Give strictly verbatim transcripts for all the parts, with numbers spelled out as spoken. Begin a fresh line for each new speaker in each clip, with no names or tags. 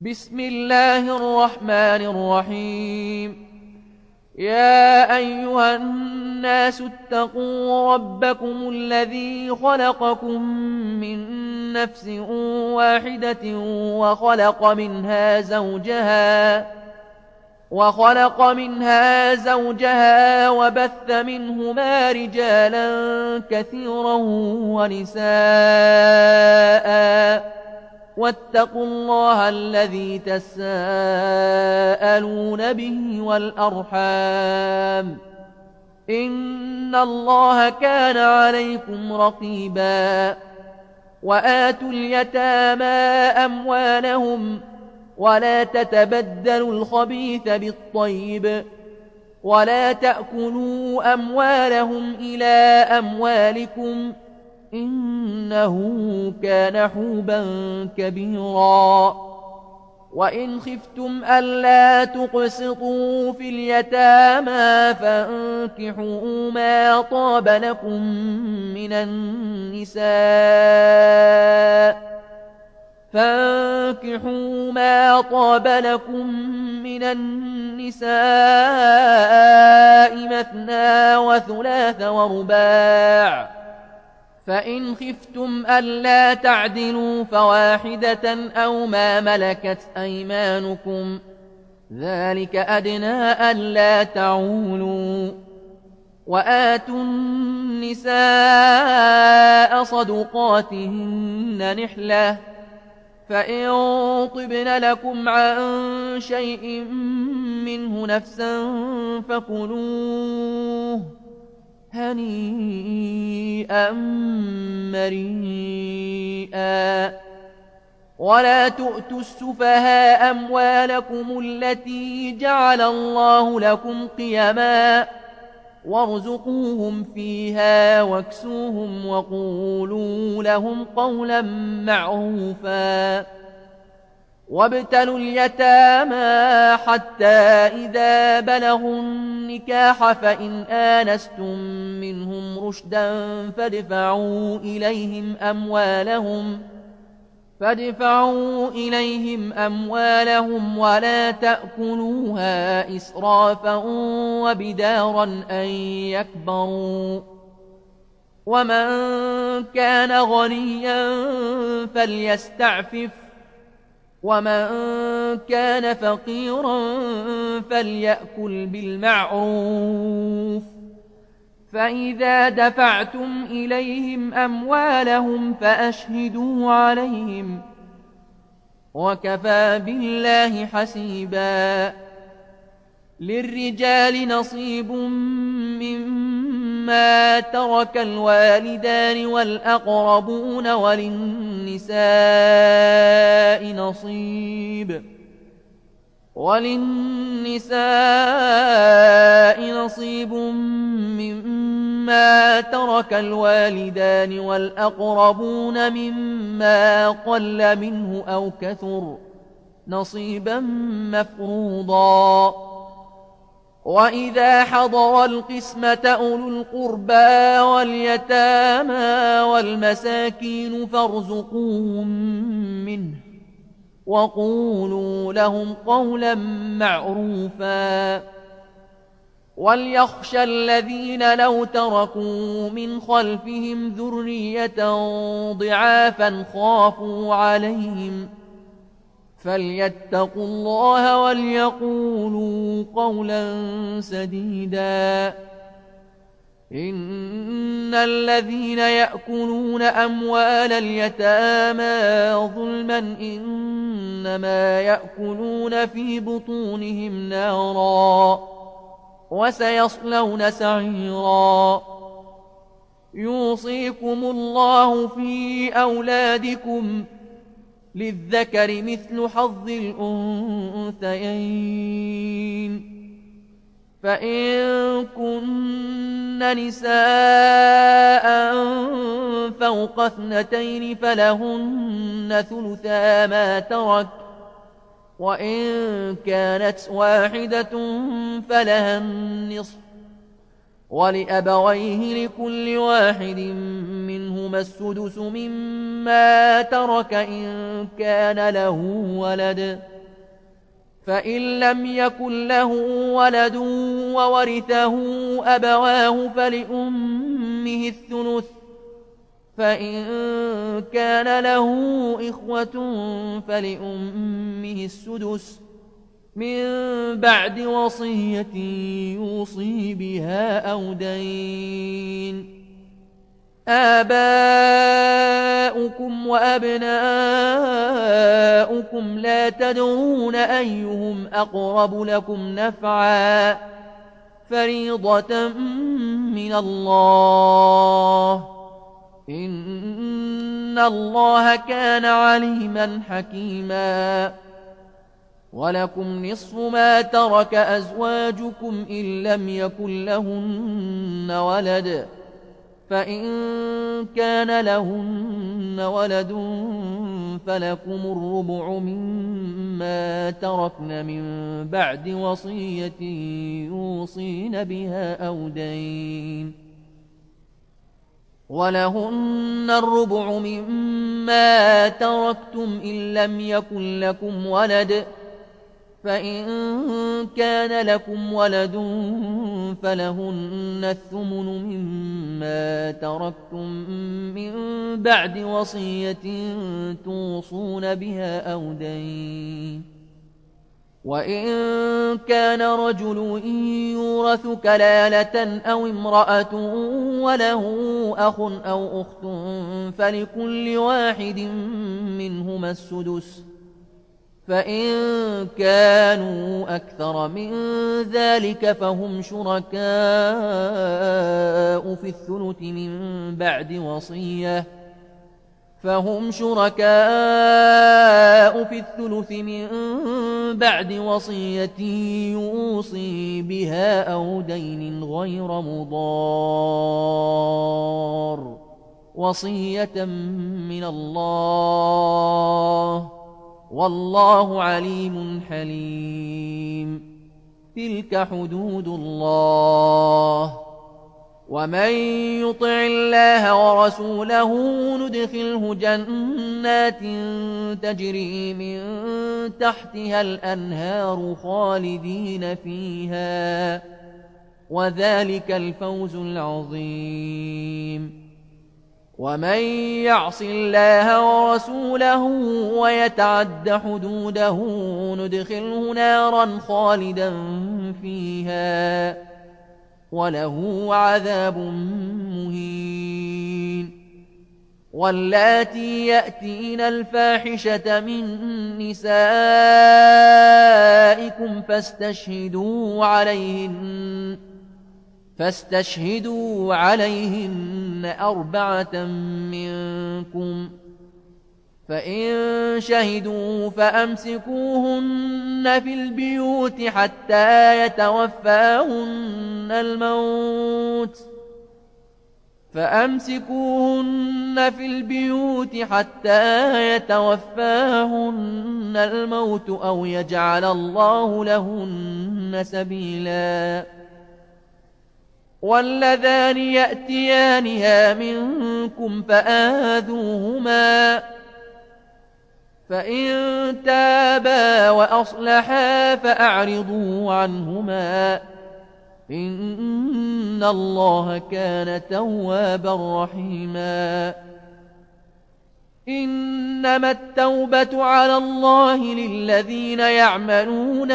بسم الله الرحمن الرحيم. يا أيها الناس اتقوا ربكم الذي خلقكم من نفس واحدة وخلق منها زوجها وخلق منها زوجها وبث منهما رجالا كثيرا ونساء واتقوا الله الذي تساءلون به والأرحام إن الله كان عليكم رقيبا. وآتوا اليتامى أموالهم ولا تتبدلوا الخبيث بالطيب ولا تأكلوا أموالهم إلى أموالكم إنه كان حوبا كبيرا. وإن خفتم ألا تقسطوا في اليتامى فانكحوا ما طاب لكم من النساء فانكحوا ما طاب لكم من النساء مثنى وثلاث ورباع، فإن خفتم ألا تعدلوا فواحدة أو ما ملكت أيمانكم ذلك أدنى ألا تعولوا. وآتوا النساء صدقاتهن نحلة، فإن طبن لكم عن شيء منه نفسا فكلوه هنيئا مريئا. ولا تؤتوا السفهاء أموالكم التي جعل الله لكم قيما وارزقوهم فيها واكسوهم وقولوا لهم قولا معروفا. وابتلوا اليتامى حتى إذا بلغوا النكاح فإن آنستم منهم رشدا فادفعوا إليهم أموالهم فادفعوا إليهم أموالهم ولا تأكلوها إسرافا وبدارا أن يكبروا. ومن كان غنيا فليستعفف ومن كان فقيرا فليأكل بالمعروف. فإذا دفعتم إليهم أموالهم فأشهدوا عليهم وكفى بالله حسيبا. للرجال نصيب مما ترك الوالدان والأقربون وللنساء نصيب وللنساء نصيب مما ترك الوالدان والأقربون مما قل منه أو كثر نصيبا مفروضا. وإذا حضر القسمة أولو القربى واليتامى والمساكين فارزقوهم منه وقولوا لهم قولا معروفا. وليخشى الذين لو تركوا من خلفهم ذرية ضعافا خافوا عليهم فليتقوا الله وليقولوا قولا سديدا. إن الذين يأكلون أموال اليتامى ظلما إنما يأكلون في بطونهم نارا وسيصلون سعيرا. يوصيكم الله في أولادكم للذكر مثل حظ الأنثيين. فإن كن نساء فوق اثنتين فلهن ثلثا ما ترك، وإن كانت واحدة فلها النصف، ولأبويه لكل واحد منهما السدس مما ترك إن كان له ولد، فإن لم يكن له ولد وورثه أبواه فلأمه الثلث، فإن كان له إخوة فلأمه السدس من بعد وصية يوصي بها أو دين. آباؤكم وأبناؤكم لا تدرون أيهم أقرب لكم نفعا فريضة من الله، إن الله كان عليما حكيما. ولكم نصف ما ترك أزواجكم إن لم يكن لهن ولد، فإن كان لهن ولد فلكم الربع مما تركن من بعد وصية يوصين بها أو دين. ولهن الربع مما تركتم إن لم يكن لكم ولد، فإن كان لكم ولد فلهن الثمن مما تركتم من بعد وصية توصون بها أو دين. وإن كان رجل يورث كلالة أو امرأة وله أخ أو أخت فلكل واحد منهما السدس، فإن كانوا أكثر من ذلك فهم شركاء في الثلث من بعد وصية فهم شركاء في الثلث من بعد وصية يوصي بها أو دين غير مضار، وصية من الله، والله عليم حليم. تلك حدود الله، ومن يطع الله ورسوله ندخله جنات تجري من تحتها الأنهار خالدين فيها، وذلك الفوز العظيم. ومن يعص الله ورسوله ويتعد حدوده ندخله نارا خالدا فيها وله عذاب مهين. واللاتي يأتين الفاحشة من نسائكم فاستشهدوا عليهن فاستشهدوا عليهن أربعة منكم، فإن شهدوا فأمسكوهن في البيوت حتى يتوفاهن الموت فأمسكوهن في البيوت حتى يتوفاهن الموت أو يجعل الله لهن سبيلا. واللذان يأتيانها منكم فآذوهما، فإن تابا وأصلحا فأعرضوا عنهما، إن الله كان توابا رحيما. إنما التوبة على الله للذين يعملون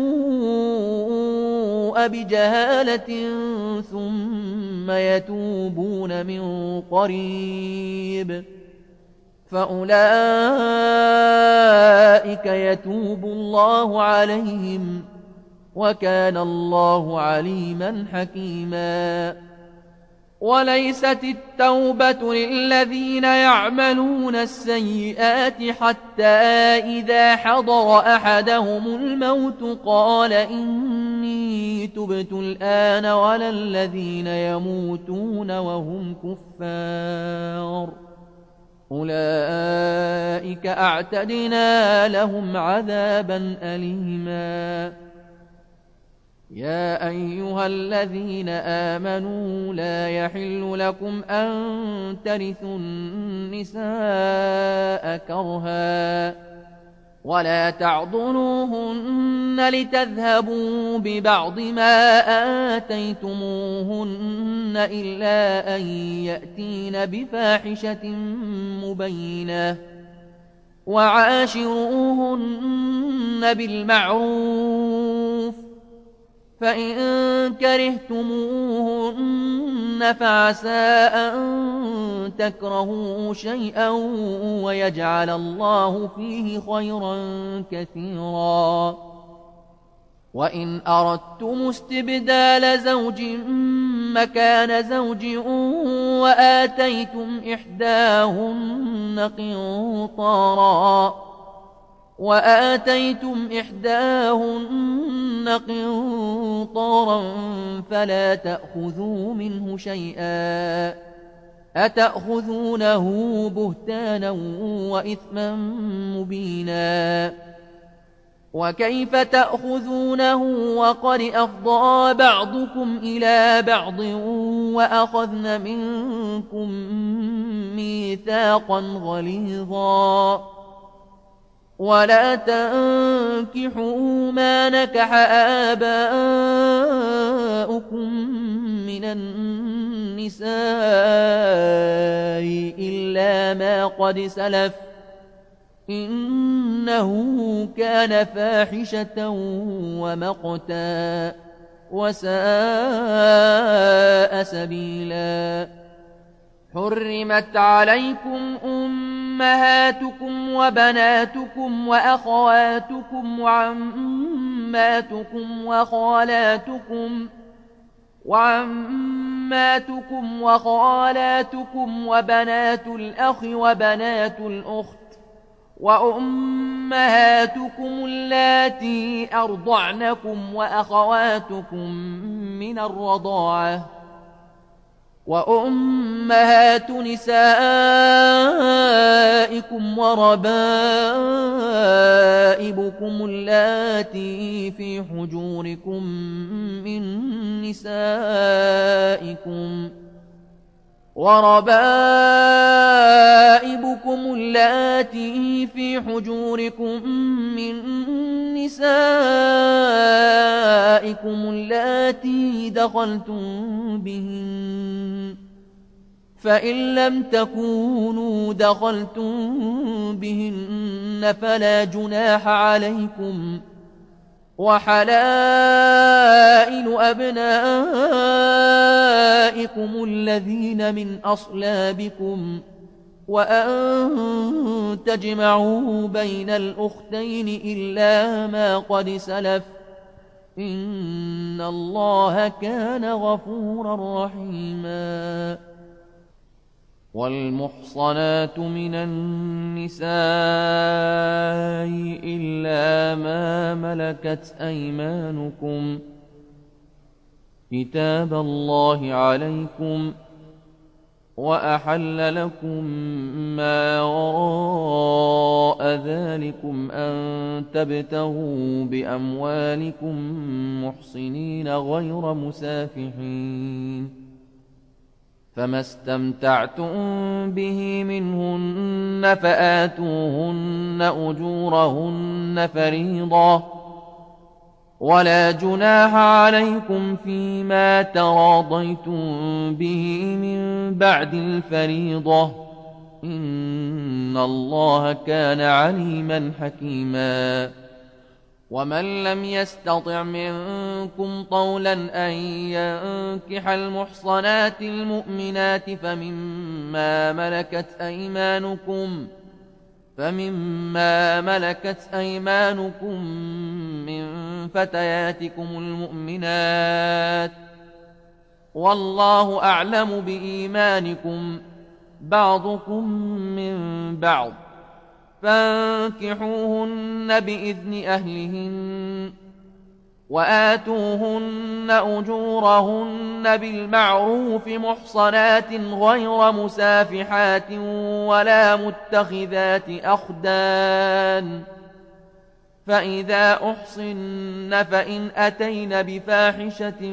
السوء بجهالة ثم يتوبون من قريب فأولئك يتوب الله عليهم، وكان الله عليما حكيما. وليست التوبة للذين يعملون السيئات حتى إذا حضر أحدهم الموت قال إني تبت الآن، ولا الذين يموتون وهم كفار أولئك أعتدنا لهم عذابا أليما. يا أيها الذين آمنوا لا يحل لكم أن ترثوا النساء كرها ولا تعضلوهن لتذهبوا ببعض ما آتيتموهن إلا أن يأتين بفاحشة مبينة وعاشروهن بالمعروف فإن كرهتموهن فعسى أن تكرهوا شيئا ويجعل الله فيه خيرا كثيرا وإن أردتم استبدال زوج مكان زوج وآتيتم إحداهن قنطارا وآتيتم إحداهن قنطارا فلا تأخذوا منه شيئا أتأخذونه بهتانا وإثما مبينا وكيف تأخذونه وقد أفضى بعضكم إلى بعض وأخذن منكم ميثاقا غليظا ولا تنكحوا ما نكح آباؤكم من النساء إلا ما قد سلف إنه كان فاحشة ومقتا وساء سبيلا حرمت عليكم أمهاتكم وبناتكم وأخواتكم وعماتكم وخالاتكم وعماتكم وخالاتكم وبنات الأخ وبنات الأخت وأمهاتكم اللاتي أرضعنكم وأخواتكم من الرضاعة وأمهات نسائكم وربائبكم اللاتي في حجوركم من نسائكم وربائبكم اللاتي في حجوركم من نسائكم اللاتي دخلتم بهن فإن لم تكونوا دخلتم بهن فلا جناح عليكم وحلائل أبنائكم الذين من أصلابكم وأن تجمعوا بين الأختين إلا ما قد سلف إن الله كان غفورا رحيما والمحصنات من النساء إلا ما ملكت أيمانكم كتاب الله عليكم وأحل لكم ما وراء ذلكم أن تبتغوا بأموالكم محصنين غير مسافحين فما استمتعتم به منهن فآتوهن أجورهن فريضة ولا جناح عليكم فيما تراضيتم به من بعد الفريضة إن الله كان عليما حكيما ومن لم يستطع منكم طولا أن ينكح المحصنات المؤمنات فمما ملكت أيمانكم فمما ملكت أيمانكم من فتياتكم المؤمنات والله أعلم بإيمانكم بعضكم من بعض فانكحوهن بإذن أهلهن وآتوهن أجورهن بالمعروف محصنات غير مسافحات ولا متخذات أخدان فإذا أحصن فإن أتين بفاحشة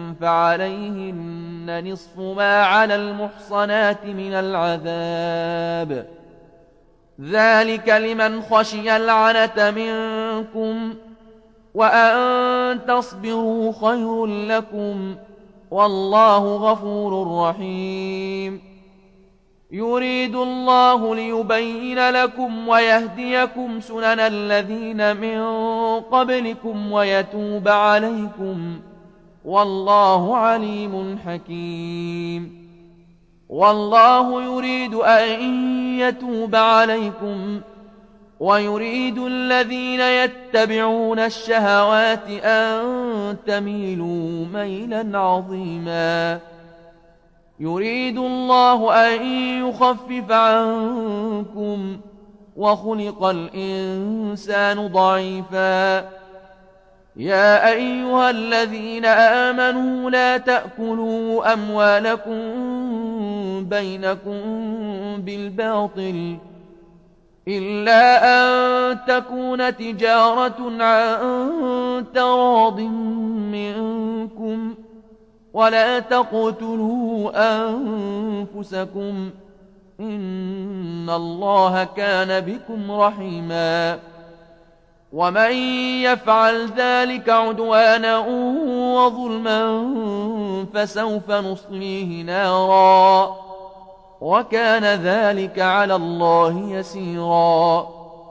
فعليهن نصف ما على المحصنات من العذاب، ذلك لمن خشي العنة منكم، وأن تصبروا خير لكم، والله غفور رحيم. يريد الله ليبين لكم ويهديكم سنن الذين من قبلكم ويتوب عليكم، والله عليم حكيم. والله يريد أن يتوب عليكم، ويريد الذين يتبعون الشهوات أن تميلوا ميلا عظيما. يريد الله أن يخفف عنكم، وخلق الإنسان ضعيفا. يا أيها الذين آمنوا لا تأكلوا أموالكم بينكم بالباطل إلا أن تكون تجارة عن تراض منكم، ولا تقتلوا أنفسكم، إن الله كان بكم رحيما. ومن يفعل ذلك عدوانا وظلما فسوف نصليه نارا، وكان ذلك على الله يسيرا.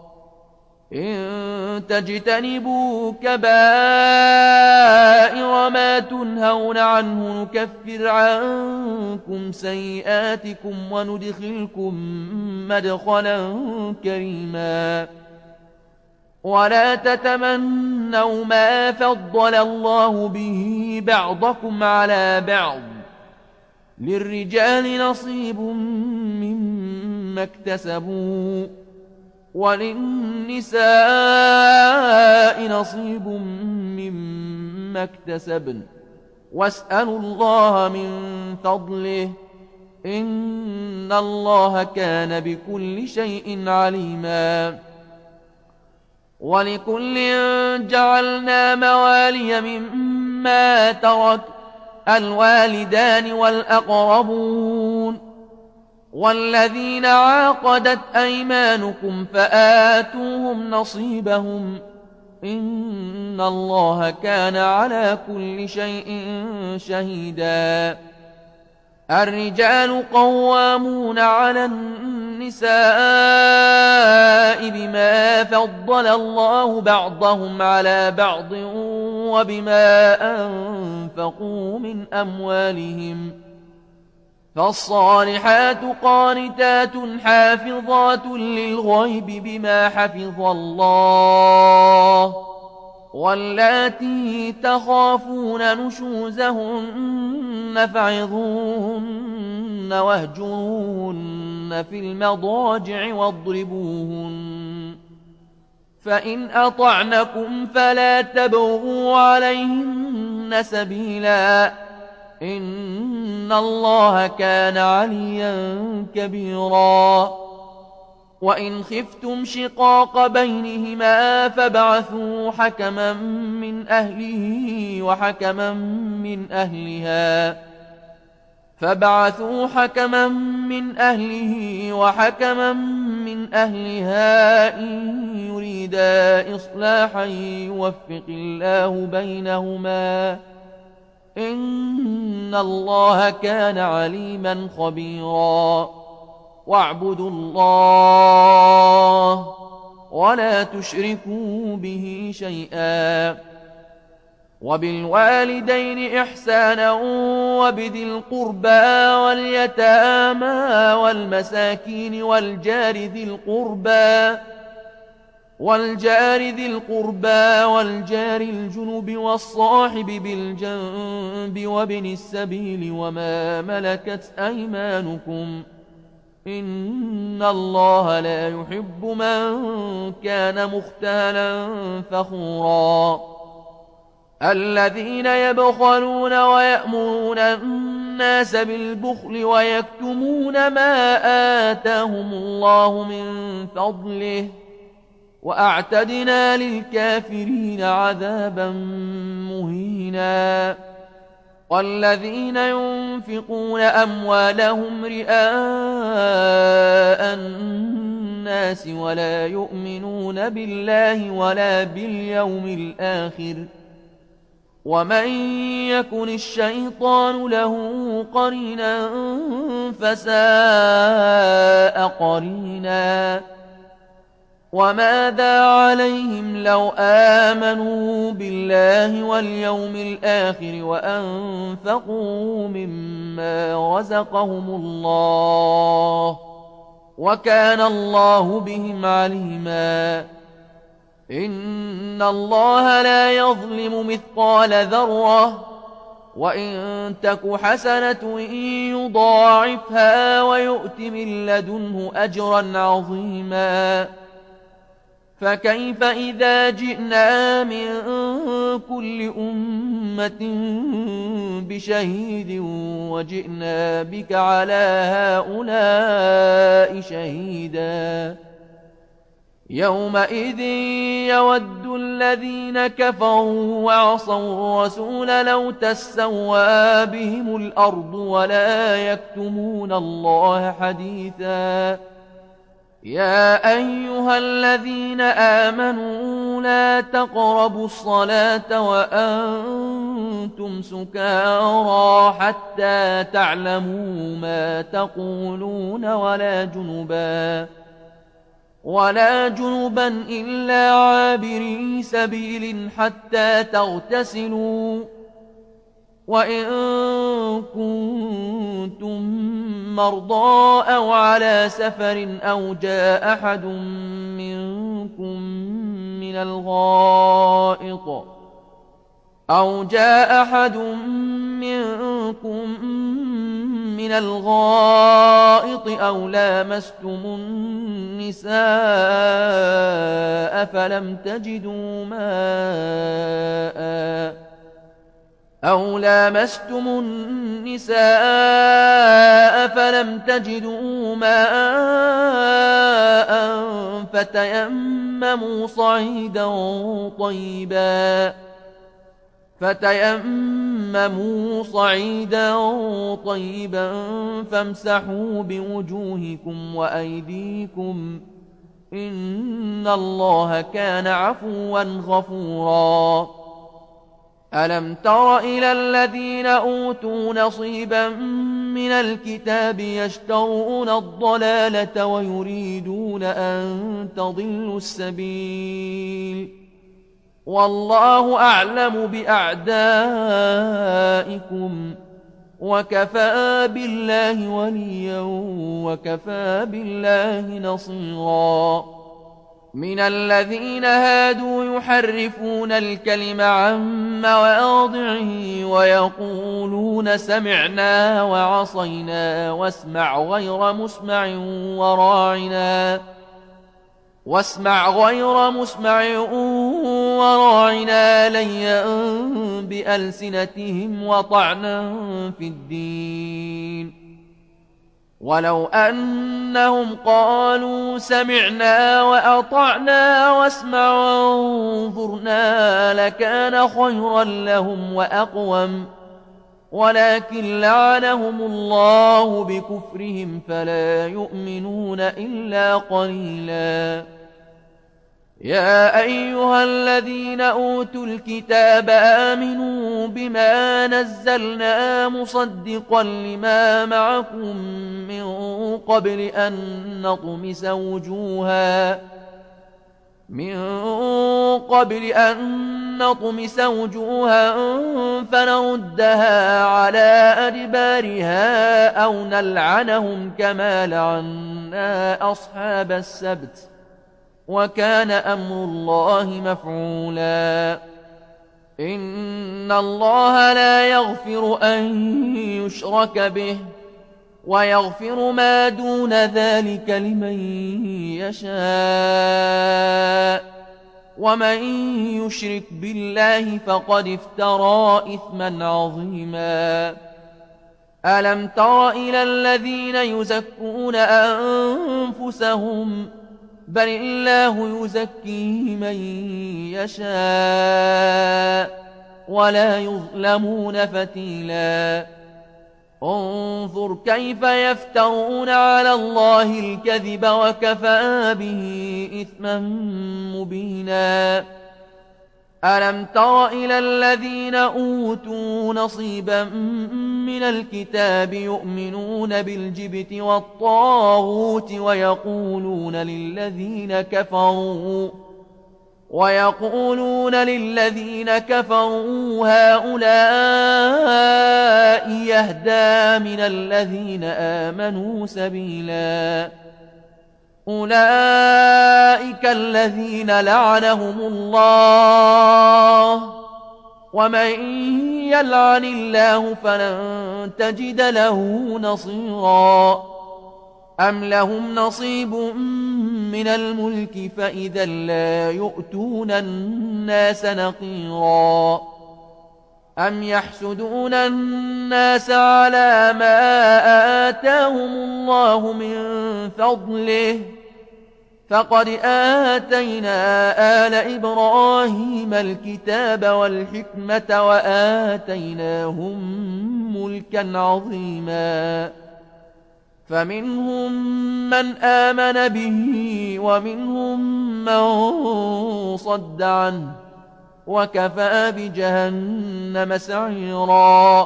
إن تجتنبوا كبائر ما تنهون عنه نكفر عنكم سيئاتكم وندخلكم مدخلا كريما. ولا تتمنوا ما فضل الله به بعضكم على بعض، للرجال نصيب مما اكتسبوا وللنساء نصيب مما اكتسبن، واسألوا الله من فضله، إن الله كان بكل شيء عليما. ولكل جعلنا موالي مما ترك الوالدان والأقربون والذين عاقدت أيمانكم فآتوهم نصيبهم، إن الله كان على كل شيء شهيدا. الرجال قوامون على النساء بما فضل الله بعضهم على بعض وبما أنفقوا من أموالهم، فالصالحات قانتات حافظات للغيب بما حفظ الله، واللاتي تخافون نشوزهن فعظوهن واهجروهن في المضاجع واضربوهن، فإن أطعنكم فلا تبغوا عليهن سبيلا، إن الله كان عليا كبيرا. وإن خفتم شقاق بينهما فابعثوا حكما من أهله وحكما من أهلها فابعثوا حكما من أهله وحكما من أهلها إن يريدا إصلاحا يوفق الله بينهما، إن الله كان عليما خبيرا. واعبدوا الله ولا تشركوا به شيئا، وبالوالدين إحسانا وبذي القربى واليتامى والمساكين والجار ذي القربى والجار ذي القربى والجار الجنب والصاحب بالجنب وابن السبيل وما ملكت أيمانكم، إن الله لا يحب من كان مختالا فخورا. الذين يبخلون ويأمرون الناس بالبخل ويكتمون ما آتاهم الله من فضله، وأعتدنا للكافرين عذابا مهينا والذين ينفقون أموالهم رئاء الناس ولا يؤمنون بالله ولا باليوم الآخر ومن يكن الشيطان له قرينا فساء قرينا وماذا عليهم لو آمنوا بالله واليوم الآخر وأنفقوا مما رزقهم الله وكان الله بهم عليما إن الله لا يظلم مثقال ذرة وإن تك حسنة يضاعفها ويؤت من لدنه أجرا عظيما فكيف إذا جئنا من كل أمة بشهيد وجئنا بك على هؤلاء شهيدا يومئذ يود الذين كفروا وعصوا الرسول لو تسوى بهم الأرض ولا يكتمون الله حديثا يا أيها الذين آمنوا لا تقربوا الصلاة وأنتم سكارى حتى تعلموا ما تقولون ولا جنبا ولا جنبا إلا عابري سبيل حتى تغتسلوا وإن كنتم مرضى أو على سفر أو جاء أحد منكم من الغائط أو جاء أحد منكم من الغائط أو لامستم النساء فلم تجدوا ماءً أو لامستم النساء فلم تجدوا ماء فتيمموا صعيدا طيبا فتيمموا صعيدا طيبا فامسحوا بوجوهكم وأيديكم إن الله كان عفوا غفورا ألم تر إلى الذين أوتوا نصيبا من الكتاب يشترون الضلالة ويريدون أن تضلوا السبيل والله أعلم بأعدائكم وكفى بالله وليا وكفى بالله نصيرا من الذين هادوا يحرفون الكلم عن مواضعه ويقولون سمعنا وعصينا واسمع غير مسمع وراعنا واسمع غير مسمع وراعنا ليا بألسنتهم وطعنا في الدين ولو أنهم قالوا سمعنا وأطعنا واسمع وانظرنا لكان خيرا لهم وأقوم ولكن لعنهم الله بكفرهم فلا يؤمنون إلا قليلا يا أيها الذين أوتوا الكتاب آمنوا بما نزلنا مصدقا لما معكم من قبل أن نطمس وجوها من قبل أن نطمس وجوها فنردها على أدبارها أو نلعنهم كما لعنا أصحاب السبت وكان أمر الله مفعولا إن الله لا يغفر أن يشرك به ويغفر ما دون ذلك لمن يشاء ومن يشرك بالله فقد افترى إثما عظيما ألم تر إلى الذين يزكون أنفسهم بل الله يزكي من يشاء ولا يظلمون فتيلا انظر كيف يفترون على الله الكذب وكفى به إثما مبينا ألم تر إلى الذين أوتوا نصيبا من الكتاب يؤمنون بالجبت والطاغوت ويقولون للذين كفروا ويقولون للذين كفروا هؤلاء يهدى من الذين آمنوا سبيلا أولئك الذين لعنهم الله ومن يلعن الله فلن تجد له نصيرا أم لهم نصيب من الملك فإذا لا يؤتون الناس نقيرا أم يحسدون الناس على ما آتاهم الله من فضله فقد آتينا آل إبراهيم الكتاب والحكمة وآتيناهم ملكا عظيما فمنهم من آمن به ومنهم من صد عنه وكفى بجهنم سعيرا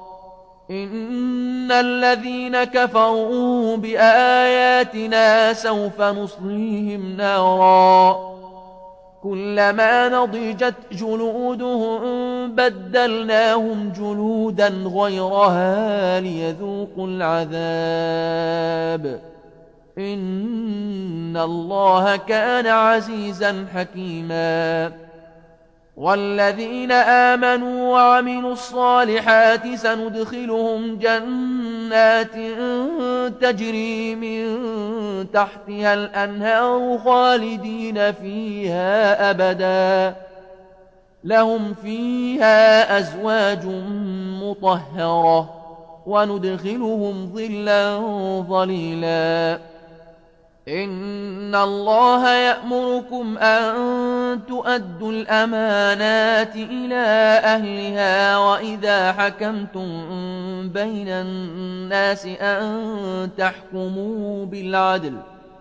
إن الذين كفروا بآياتنا سوف نصليهم نارا كلما نضجت جلودهم بدلناهم جلودا غيرها ليذوقوا العذاب إن الله كان عزيزا حكيما والذين آمنوا وعملوا الصالحات سندخلهم جنات تجري من تحتها الأنهار خالدين فيها أبدا لهم فيها أزواج مطهرة وندخلهم ظلا ظليلا إن الله يأمركم أن تؤدوا الأمانات إلى أهلها وإذا حكمتم بين الناس أن تحكموا بالعدل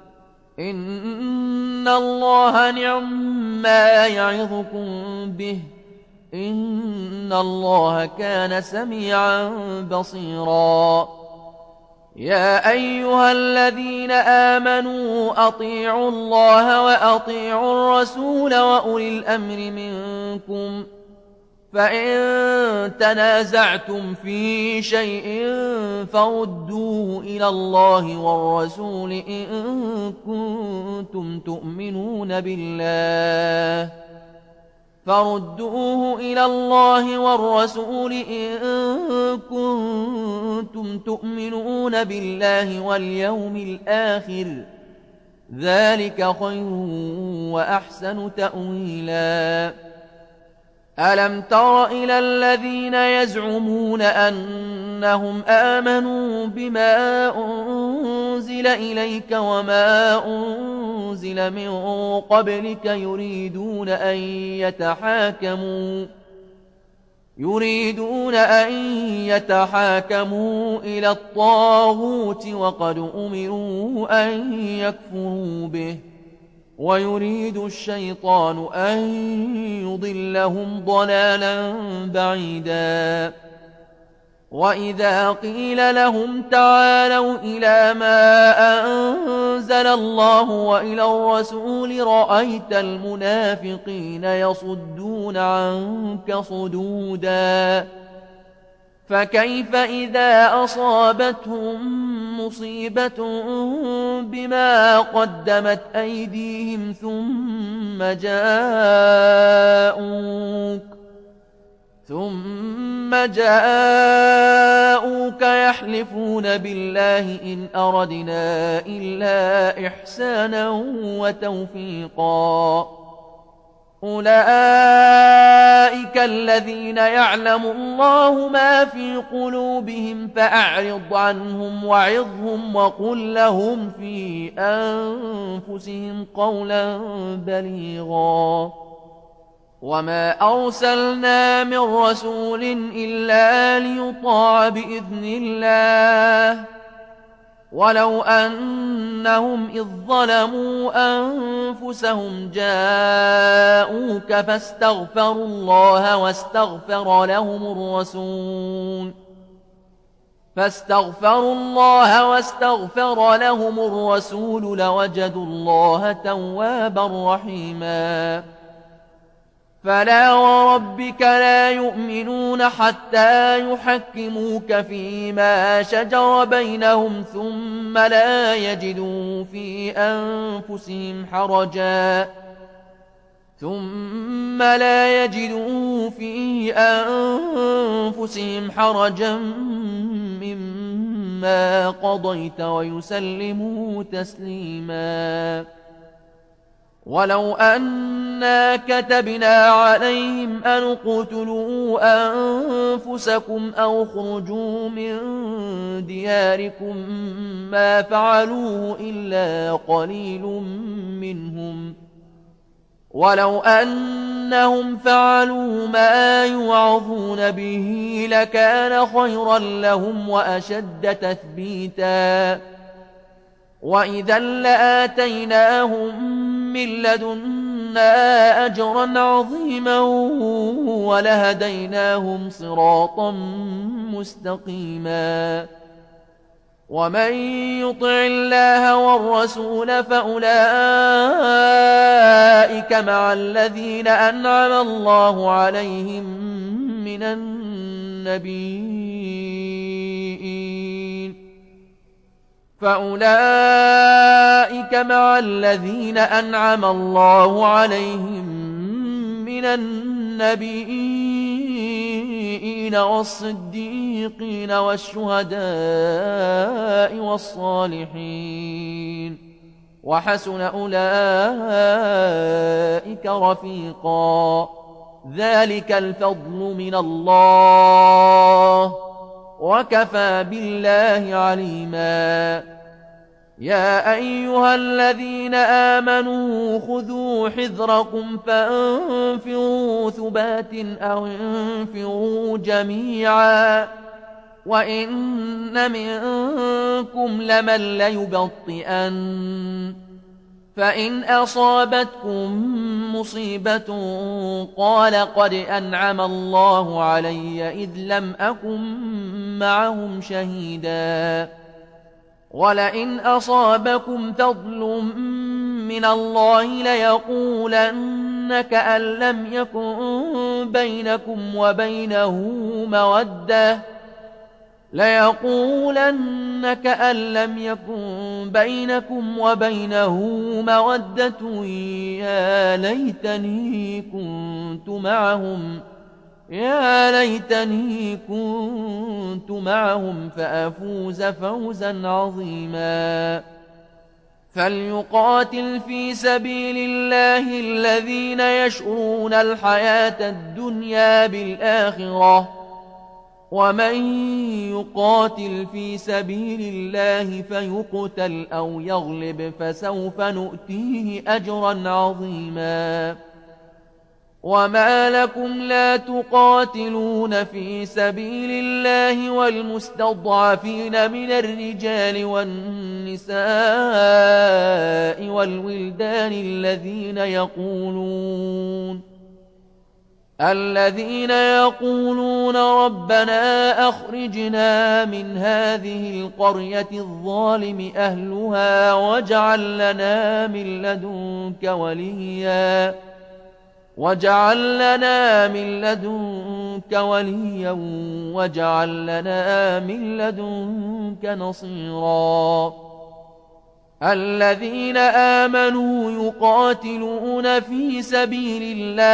إن الله نعم ما يعظكم به إن الله كان سميعا بصيرا يا أيها الذين آمنوا أطيعوا الله وأطيعوا الرسول وأولي الأمر منكم فإن تنازعتم في شيء فردوه إلى الله والرسول إن كنتم تؤمنون بالله فردوه إلى الله والرسول إن كنتم تؤمنون بالله واليوم الآخر ذلك خير وأحسن تأويلا ألم تر إلى الذين يزعمون أنهم آمنوا بما أنزل إليك وما أنزل من قبلك يريدون أن يتحاكموا يريدون أن يتحاكموا إلى الطاغوت وقد أمروا أن يكفروا به ويريد الشيطان أن يضلهم ضلالا بعيدا وإذا قيل لهم تعالوا إلى ما أنزل الله وإلى الرسول رأيت المنافقين يصدون عنك صدودا فكيف إذا أصابتهم مصيبة بما قدمت أيديهم ثم جاءوك ثم جاءوك يحلفون بالله إن أردنا إلا إحسانا وتوفيقا أولئك الذين يعلم الله ما في قلوبهم فأعرض عنهم وعظهم وقل لهم في أنفسهم قولا بليغا وما أرسلنا من رسول إلا ليطاع بإذن الله ولو أنهم إذ ظلموا أنفسهم جاءوك فاستغفروا الله واستغفر لهم الرسول فاستغفروا الله واستغفر لهم الرسول لوجدوا الله توابا رحيما فلا وربك لا يؤمنون حتى يحكموك فيما شجر بينهم ثم لا يجدوا في أنفسهم حرجا ثم لا يجدوا في أنفسهم حرجا مما قضيت ويسلموا تسليما ولو أنا كتبنا عليهم أن اقتلوا أنفسكم أو خرجوا من دياركم ما فعلوه إلا قليل منهم ولو أنهم فعلوا ما يوعظون به لكان خيرا لهم وأشد تثبيتا وإذا لآتيناهم من لدنا أجرا عظيما ولهديناهم صراطا مستقيما ومن يطع الله والرسول فأولئك مع الذين أنعم الله عليهم من النبيين فأولئك مع الذين أنعم الله عليهم من النبيين والصديقين والشهداء والصالحين وحسن أولئك رفيقا ذلك الفضل من الله وكفى بالله عليما يا أيها الذين آمنوا خذوا حذركم فانفروا ثبات أو انفروا جميعا وإن منكم لمن ليبطئن فإن أصابتكم مصيبة قال قد أنعم الله علي إذ لم أكن معهم شهيدا ولئن أصابكم فضل من الله ليقولن كأن لم يكن بينكم وبينه مودة ليقولن كأن لم يكن بينكم وبينه مودة يا ليتني كنت معهم يا ليتني كنت معهم فأفوز فوزا عظيما فليقاتل في سبيل الله الذين يشرون الحياة الدنيا بالآخرة ومن يقاتل في سبيل الله فيقتل أو يغلب فسوف نؤتيه أجرا عظيما وما لكم لا تقاتلون في سبيل الله والمستضعفين من الرجال والنساء والولدان الذين يقولون الذين يقولون ربنا أخرجنا من هذه القرية الظالم أهلها واجعل لنا من لدنك وليا واجعل لنا من لدنك وليا واجعل لنا من لدنك نصيرا الذين آمنوا يقاتلون في سبيل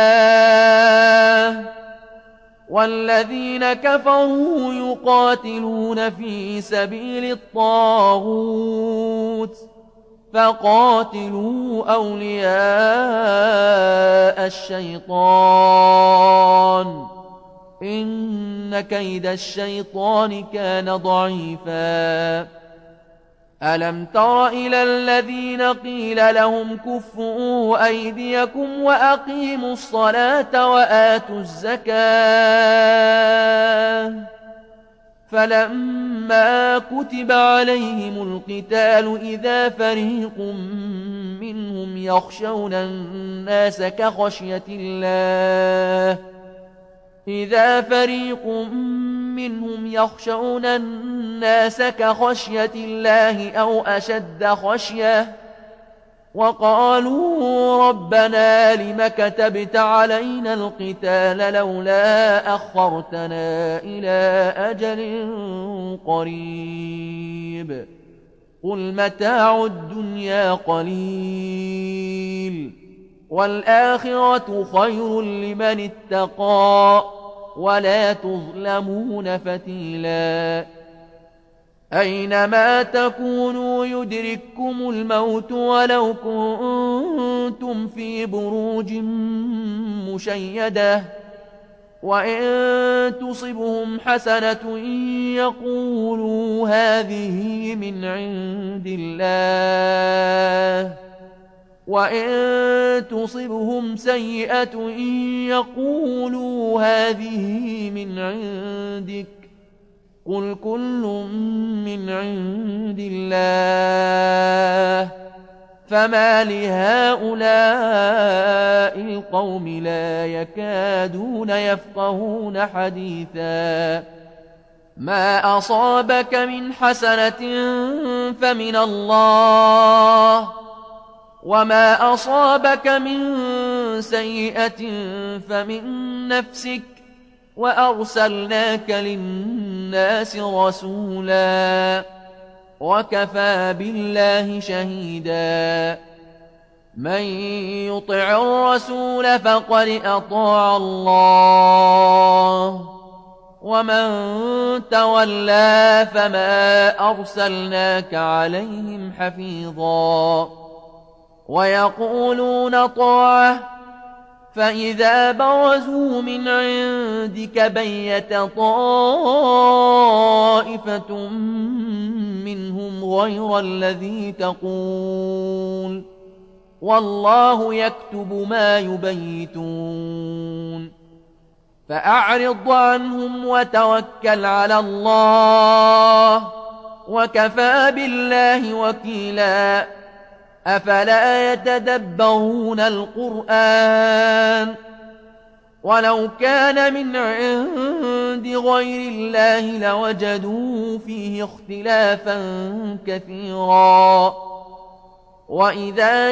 الله والذين كفروا يقاتلون في سبيل الطاغوت فقاتلوا أولياء الشيطان إن كيد الشيطان كان ضعيفا ألم تر إلى الذين قيل لهم كفوا أيديكم وأقيموا الصلاة وآتوا الزكاة فلما كتب عليهم القتال إذا فريق منهم يخشون الناس كخشية الله إذا فريق منهم يخشون الناس كخشية الله أو أشد خشية وقالوا ربنا لم كتبت علينا القتال لولا أخرتنا إلى أجل قريب قل متاع الدنيا قليل والآخرة خير لمن اتقى ولا تظلمون فتيلا أينما تكونوا يدرككم الموت ولو كنتم في بروج مشيدة وإن تصبهم حسنة يقولوا هذه من عند الله وإن تصبهم سيئة يقولوا هذه من عندك قل كل من عند الله فما لهؤلاء القوم لا يكادون يفقهون حديثا ما أصابك من حسنة فمن الله وما أصابك من سيئة فمن نفسك وأرسلناك للناس رسولا وكفى بالله شهيدا من يطع الرسول فقد أطاع الله ومن تولى فما أرسلناك عليهم حفيظا ويقولون طاعة فإذا برزوا من عندك بيت طائفة منهم غير الذي تقول والله يكتب ما يبيتون فأعرض عنهم وتوكل على الله وكفى بالله وكيلا أفلا يتدبرون القرآن ولو كان من عند غير الله لوجدوا فيه اختلافا كثيرا وإذا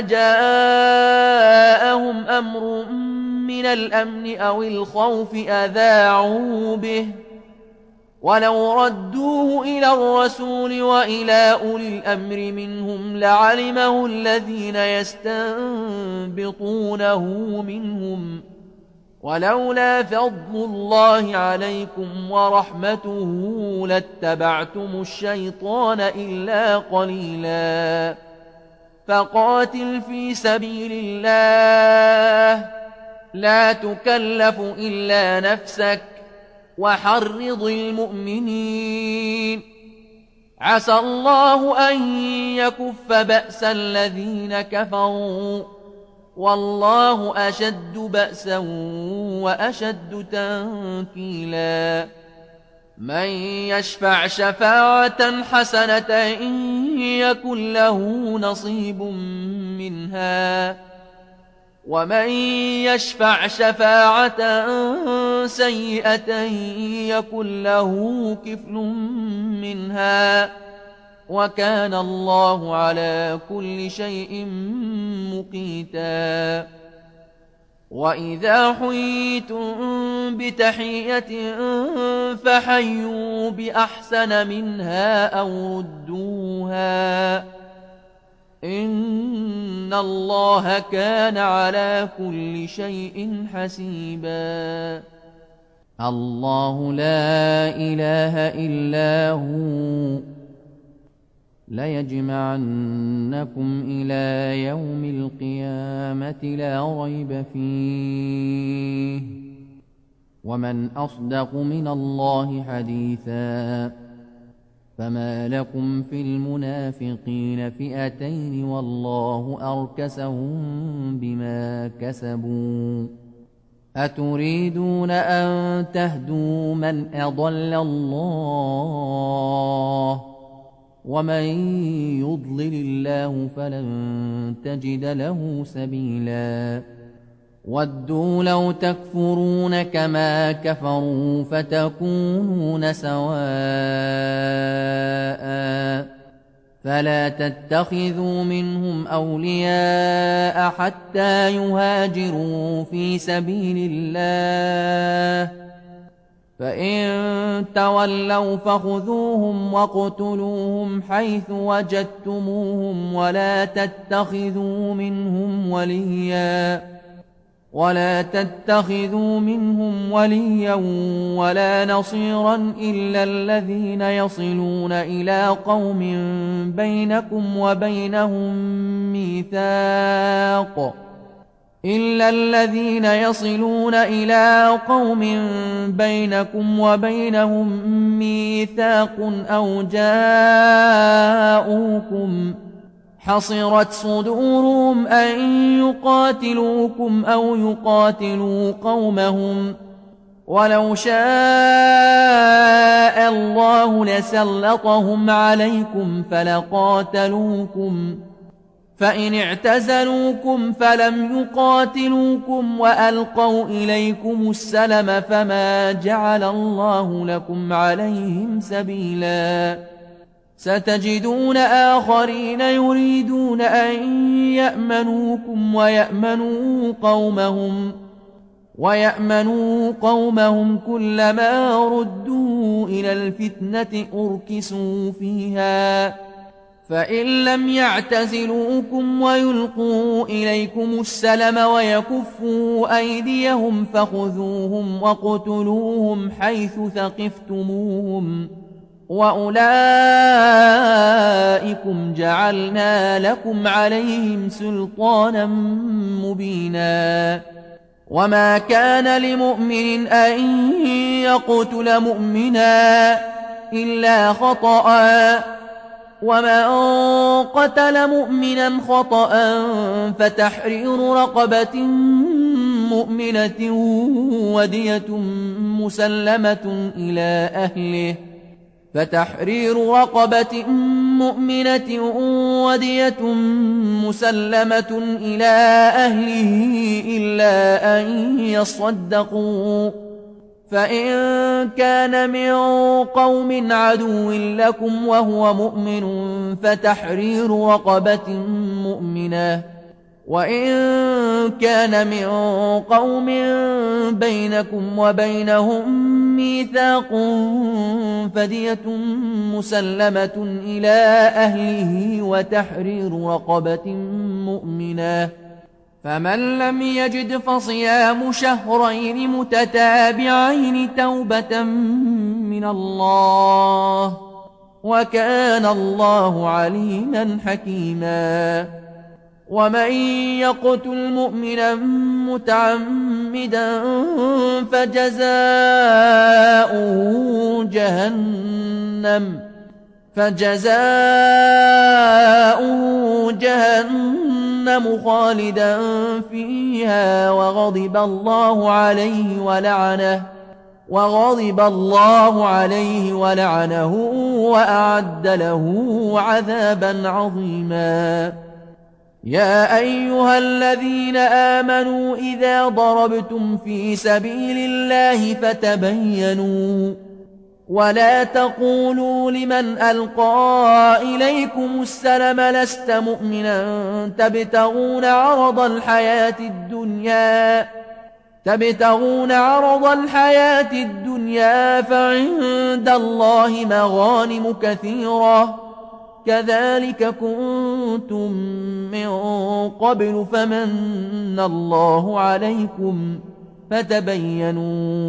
جاءهم أمر من الأمن أو الخوف أذاعوا به ولو ردوه إلى الرسول وإلى أولي الأمر منهم لعلمه الذين يستنبطونه منهم ولولا فضل الله عليكم ورحمته لاتبعتم الشيطان إلا قليلا فقاتل في سبيل الله لا تكلف إلا نفسك وحرض المؤمنين عسى الله أن يكف بأس الذين كفروا والله أشد بأسا وأشد تنكيلا من يشفع شفاعة حسنة يكن له نصيب منها ومن يشفع شفاعة سيئة يكن له كفل منها وكان الله على كل شيء مقيتا وإذا حييتم بتحية فحيوا بأحسن منها أو ردوها إن الله كان على كل شيء حسيبا الله لا إله إلا هو ليجمعنكم إلى يوم القيامة لا ريب فيه ومن أصدق من الله حديثا فما لكم في المنافقين فئتين والله أركسهم بما كسبوا أتريدون أن تهدوا من أضل الله ومن يضلل الله فلن تجد له سبيلا ودوا لو تكفرون كما كفروا فتكونون سواء فلا تتخذوا منهم أولياء حتى يهاجروا في سبيل الله فإن تولوا فخذوهم واقتلوهم حيث وجدتموهم ولا تتخذوا منهم وليا ولا تتخذوا منهم وليا ولا نصيرا إلا الذين يصلون إلى قوم بينكم وبينهم ميثاق إلا الذين يصلون إلى قوم بينكم وبينهم ميثاق أو جاءوكم حصرت صدورهم أن يقاتلوكم أو يقاتلوا قومهم ولو شاء الله لسلطهم عليكم فلقاتلوكم فإن اعتزلوكم فلم يقاتلوكم وألقوا إليكم السلم فما جعل الله لكم عليهم سبيلا ستجدون آخرين يريدون أن يأمنوكم ويأمنوا قومهم ويأمنوا قومهم كلما ردوا إلى الفتنة أركسوا فيها فإن لم يعتزلوكم ويلقوا إليكم السلم ويكفوا أيديهم فخذوهم واقتلوهم حيث ثقفتموهم وأولئكم جعلنا لكم عليهم سلطانا مبينا وما كان لمؤمن أن يقتل مؤمنا إلا خطأ ومن قتل مؤمنا خطأ فتحرير رقبة مؤمنة ودية مسلمة إلى أهله فتحرير رقبة مؤمنة ودية مسلمة إلى أهله إلا أن يصدقوا فإن كان من قوم عدو لكم وهو مؤمن فتحرير رقبة مؤمنة وإن كان من قوم بينكم وبينهم ميثاق فدية مسلمة إلى أهله وتحرير رقبة مؤمنة فمن لم يجد فصيام شهرين متتابعين توبة من الله وكان الله عليما حكيما ومن يقتل مؤمنا متعمدا فجزاؤه جهنم فجزاؤه جهنم خالدا فيها وغضب الله عليه ولعنه وغضب الله عليه ولعنه وأعد له عذابا عظيما يا أيها الذين آمنوا إذا ضربتم في سبيل الله فتبينوا ولا تقولوا لمن ألقى إليكم السلم لست مؤمنا تبتغون عرض الحياة الدنيا تبتغون عرض الحياة الدنيا فعند الله مغانم كثيرة كذلك كنتم من قبل فمن الله عليكم فتبينوا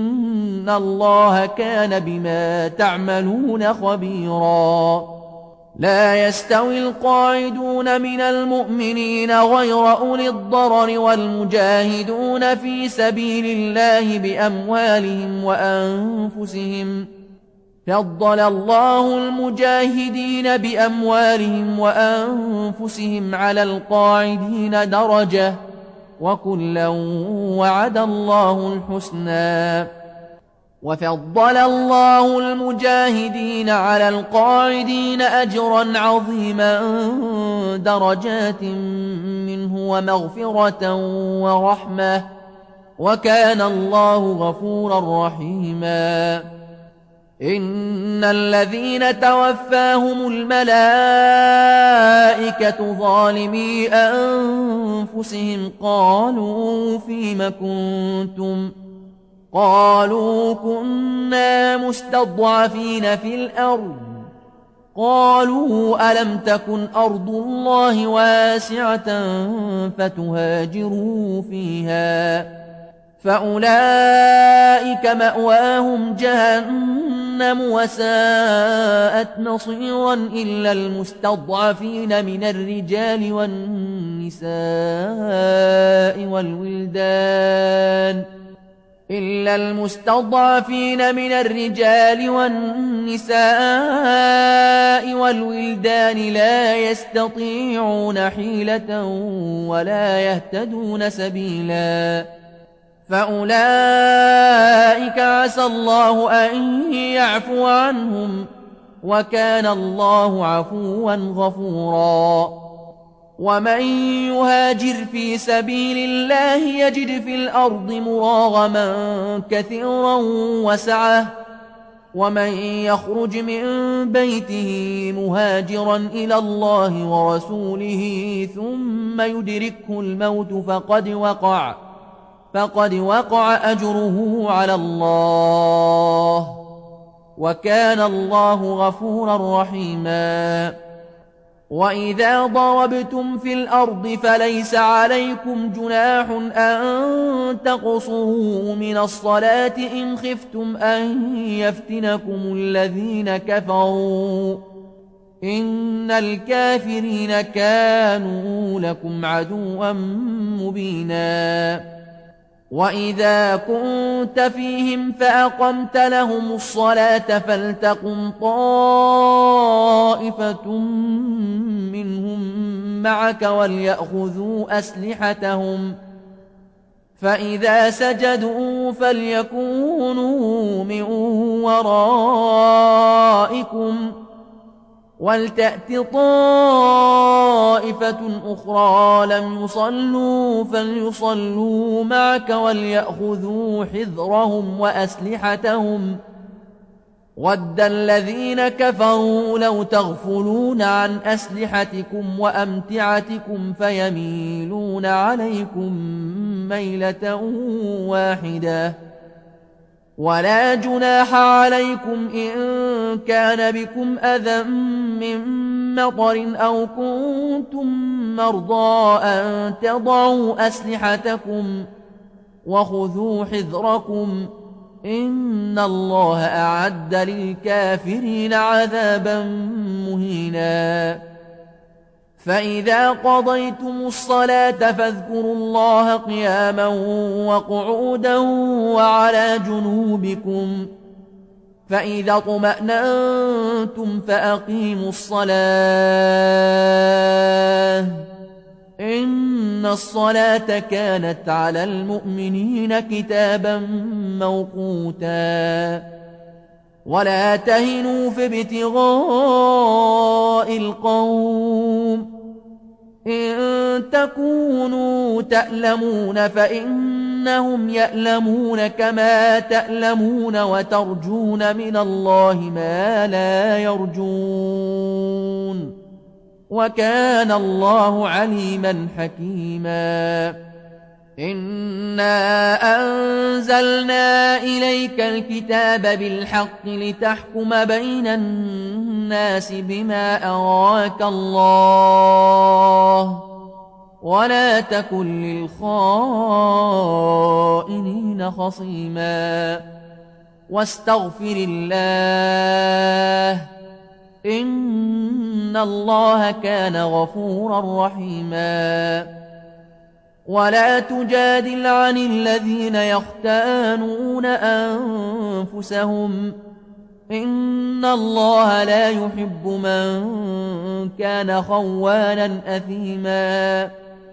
إن الله كان بما تعملون خبيرا لا يستوي القاعدون من المؤمنين غير أولي الضرر والمجاهدون في سبيل الله بأموالهم وأنفسهم. فضل الله المجاهدين بأموالهم وأنفسهم على القاعدين درجة، وكلا وعد الله الحسنى. وفضل الله المجاهدين على القاعدين أجرا عظيما درجات منه ومغفرة ورحمة، وكان الله غفورا رحيما. إن الذين توفاهم الملائكة ظالمي أنفسهم قالوا فيم كنتم؟ قالوا كنا مستضعفين في الأرض. قالوا ألم تكن أرض الله واسعة فتهاجروا فيها، فأولئك مأواهم جهنم وساءت مصيرا إلا المستضعفين من الرجال والنساء والولدان إلا المستضعفين من الرجال والنساء والولدان لا يستطيعون حيلة ولا يهتدون سبيلا، فأولئك عسى الله أن يعفو عنهم، وكان الله عفوا غفورا. ومن يهاجر في سبيل الله يجد في الأرض مراغما كثيرا وسعة، ومن يخرج من بيته مهاجرا إلى الله ورسوله ثم يدركه الموت فقد وقع فقد وقع أجره على الله، وكان الله غفورا رحيما. وإذا ضربتم في الأرض فليس عليكم جناح أن تقصروا من الصلاة إن خفتم أن يفتنكم الذين كفروا، إن الكافرين كانوا لكم عدوا مبينا. وإذا كنت فيهم فأقمت لهم الصلاة فلتقم طائفة منهم معك وليأخذوا أسلحتهم، فإذا سجدوا فليكونوا من ورائكم ولتأت طائفة أخرى لم يصلوا فليصلوا معك وليأخذوا حذرهم وأسلحتهم. ود الذين كفروا لو تغفلون عن أسلحتكم وأمتعتكم فيميلون عليكم ميلة واحدة. ولا جناح عليكم إن كان بكم أذى من مطر أو كنتم مرضى أن تضعوا أسلحتكم وخذوا حذركم، إن الله أعد للكافرين عذابا مهينا. فإذا قضيتم الصلاة فاذكروا الله قياما وقعودا وعلى جنوبكم، فإذا اطمأننتم فأقيموا الصلاة، إن الصلاة كانت على المؤمنين كتابا موقوتا. ولا تهنوا في ابتغاء القوم، إن تكونوا تألمون فإنهم يألمون كما تألمون وترجون من الله ما لا يرجون، وكان الله عليما حكيما. إنا أنزلنا إليك الكتاب بالحق لتحكم بين الناس بما أراك الله، ولا تكن للخائنين خصيما، واستغفر الله إن الله كان غفورا رحيما ولا تجادل عن الذين يختانون أنفسهم إن الله لا يحب من كان خوانا أثيما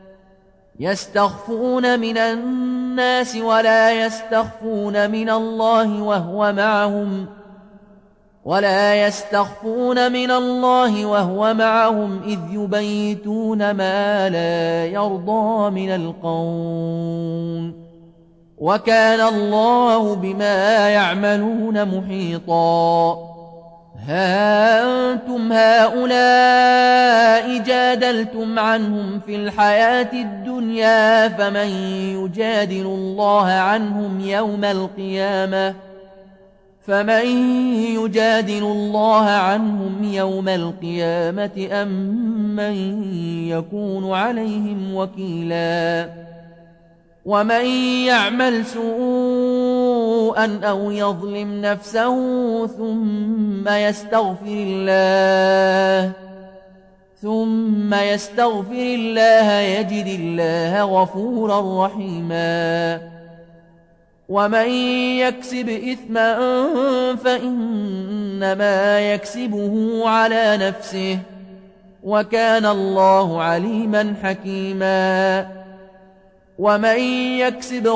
يستخفون من الناس ولا يستخفون من الله وهو معهم ولا يستخفون من الله وهو معهم إذ يبيتون ما لا يرضى من القول وكان الله بما يعملون محيطا ها أنتم هؤلاء جادلتم عنهم في الحياة الدنيا فمن يجادل الله عنهم يوم القيامة فمن يجادل الله عنهم يوم القيامة أم من يكون عليهم وكيلا ومن يعمل سوءا أو يظلم نفسه ثم يستغفر الله ثم يستغفر الله يجد الله غفورا رحيما ومن يكسب إثما فإنما يكسبه على نفسه وكان الله عليما حكيما ومن يكسب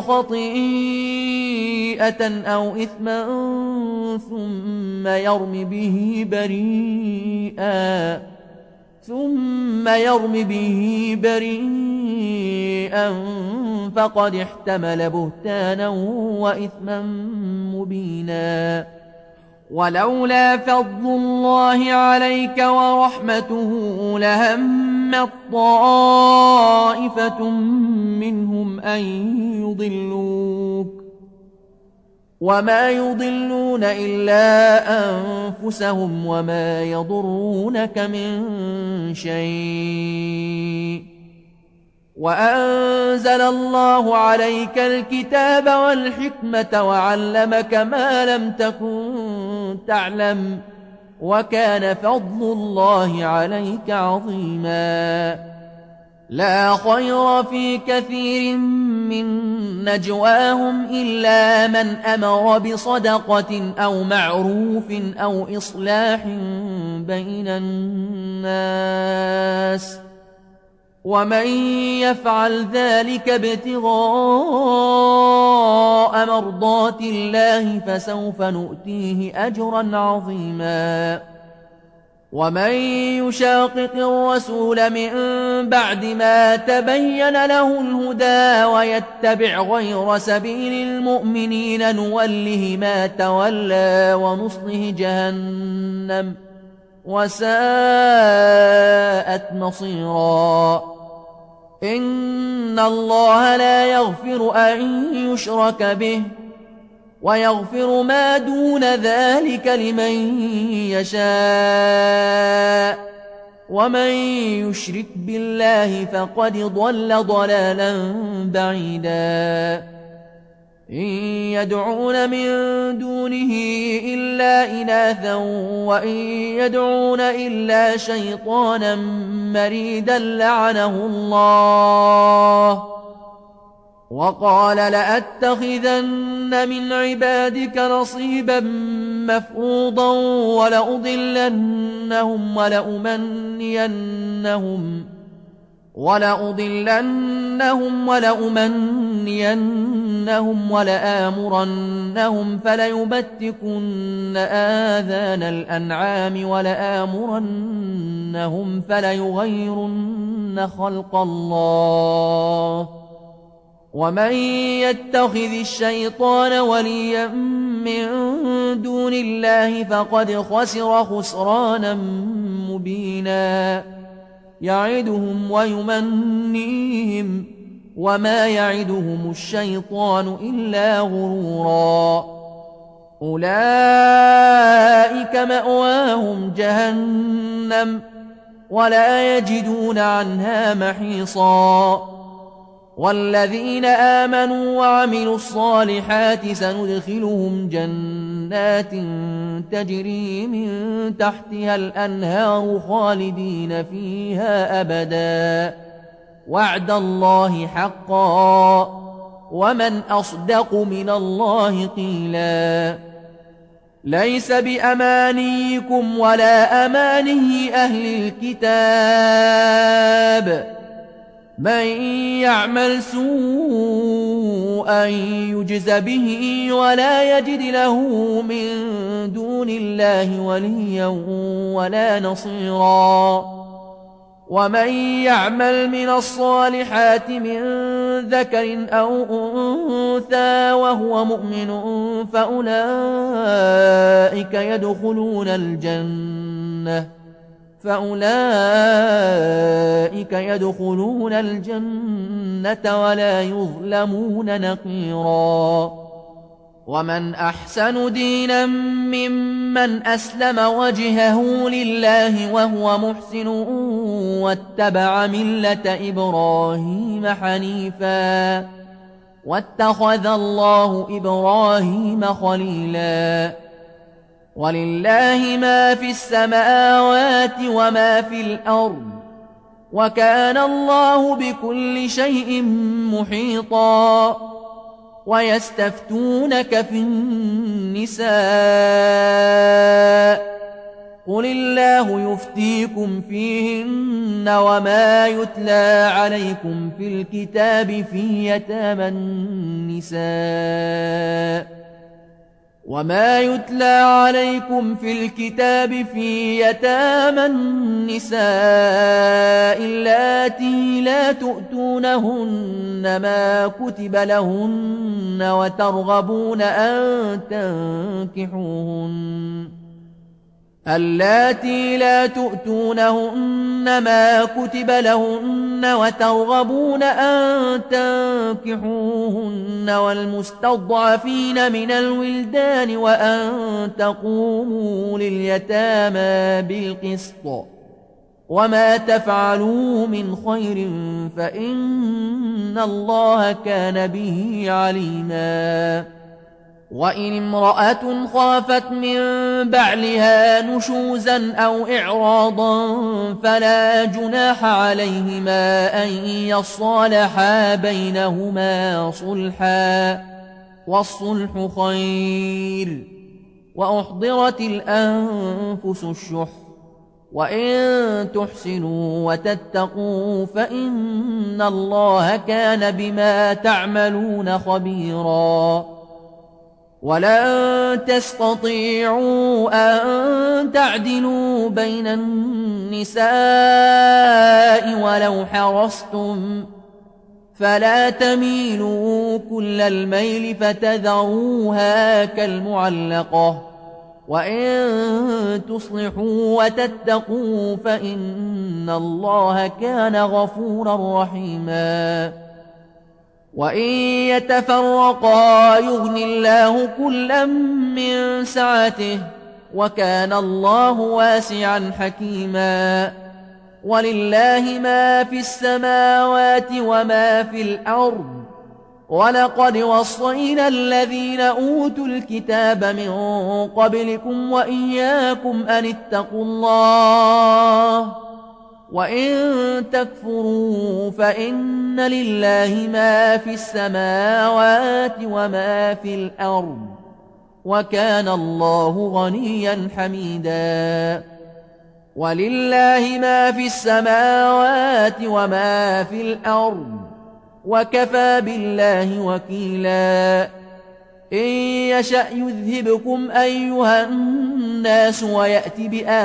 خطيئة أو إثما ثم يرم به بريئا ثم يرم به بريئا فقد احتمل بهتانا وإثما مبينا ولولا فضل الله عليك ورحمته لهمت طائفة منهم أن يضلوك وما يضلون إلا أنفسهم وما يضرونك من شيء وأنزل الله عليك الكتاب والحكمة وعلمك ما لم تكن تعلم وكان فضل الله عليك عظيما لا خير في كثير من نجواهم إلا من أمر بصدقة أو معروف أو إصلاح بين الناس ومن يفعل ذلك ابتغاء مرضات الله فسوف نؤتيه أجرا عظيما ومن يشاقق الرسول من بعد ما تبين له الهدى ويتبع غير سبيل المؤمنين نوله ما تولى ونصله جهنم وساءت مصيرا إن الله لا يغفر أن يشرك به ويغفر ما دون ذلك لمن يشاء ومن يشرك بالله فقد ضل ضلالا بعيدا إن يدعون من دونه إلا إناثا وإن يدعون إلا شيطانا مريدا لعنه الله وقال لأتخذن من عبادك نصيبا مفروضا ولأضلنهم ولأمنينهم ولأضلنهم ولأمنينهم ولآمرنهم فليبتكن آذان الأنعام ولآمرنهم فليغيرن خلق الله ومن يتخذ الشيطان وليا من دون الله فقد خسر خسرانا مبينا يعدهم ويمنيهم وما يعدهم الشيطان إلا غرورا أولئك مأواهم جهنم ولا يجدون عنها محيصا والذين آمنوا وعملوا الصالحات سندخلهم جنات جنات تجري من تحتها الأنهار خالدين فيها أبدا وعد الله حقا ومن أصدق من الله قيلا ليس بأمانيكم ولا أماني أهل الكتاب من يعمل سوءا يجز به ولا يجد له من دون الله وليا ولا نصيرا ومن يعمل من الصالحات من ذكر أو أنثى وهو مؤمن فأولئك يدخلون الجنة فأولئك يدخلون الجنة ولا يظلمون نقيرا ومن أحسن دينا ممن أسلم وجهه لله وهو محسن واتبع ملة إبراهيم حنيفا واتخذ الله إبراهيم خليلا ولله ما في السماوات وما في الأرض وكان الله بكل شيء محيطا ويستفتونك في النساء قل الله يفتيكم فيهن وما يتلى عليكم في الكتاب في يتامى النساء وما يتلى عليكم في الكتاب في يتامى النساء اللاتي لا تؤتونهن ما كتب لهن وترغبون أن تنكحوهن اللاتي لا تؤتونهن ما كتب لهن وترغبون أن تنكحوهن والمستضعفين من الولدان وأن تقوموا لليتامى بالقسط وما تفعلوا من خير فإن الله كان به عليما وإن امرأة خافت من بعلها نشوزا أو إعراضا فلا جناح عليهما أن يصالحا بينهما صلحا والصلح خير وأحضرت الأنفس الشح وإن تحسنوا وتتقوا فإن الله كان بما تعملون خبيرا ولن تستطيعوا أن تعدلوا بين النساء ولو حرصتم فلا تميلوا كل الميل فتذروها كالمعلقة وإن تصلحوا وتتقوا فإن الله كان غفورا رحيما وإن يتفرقا يغني الله كلا من سعته وكان الله واسعا حكيما ولله ما في السماوات وما في الأرض ولقد وصينا الذين أوتوا الكتاب من قبلكم وإياكم أن اتقوا الله وإن تكفروا فإن لله ما في السماوات وما في الأرض وكان الله غنيا حميدا ولله ما في السماوات وما في الأرض وكفى بالله وكيلا إن يشأ يذهبكم أيها الناس ويأت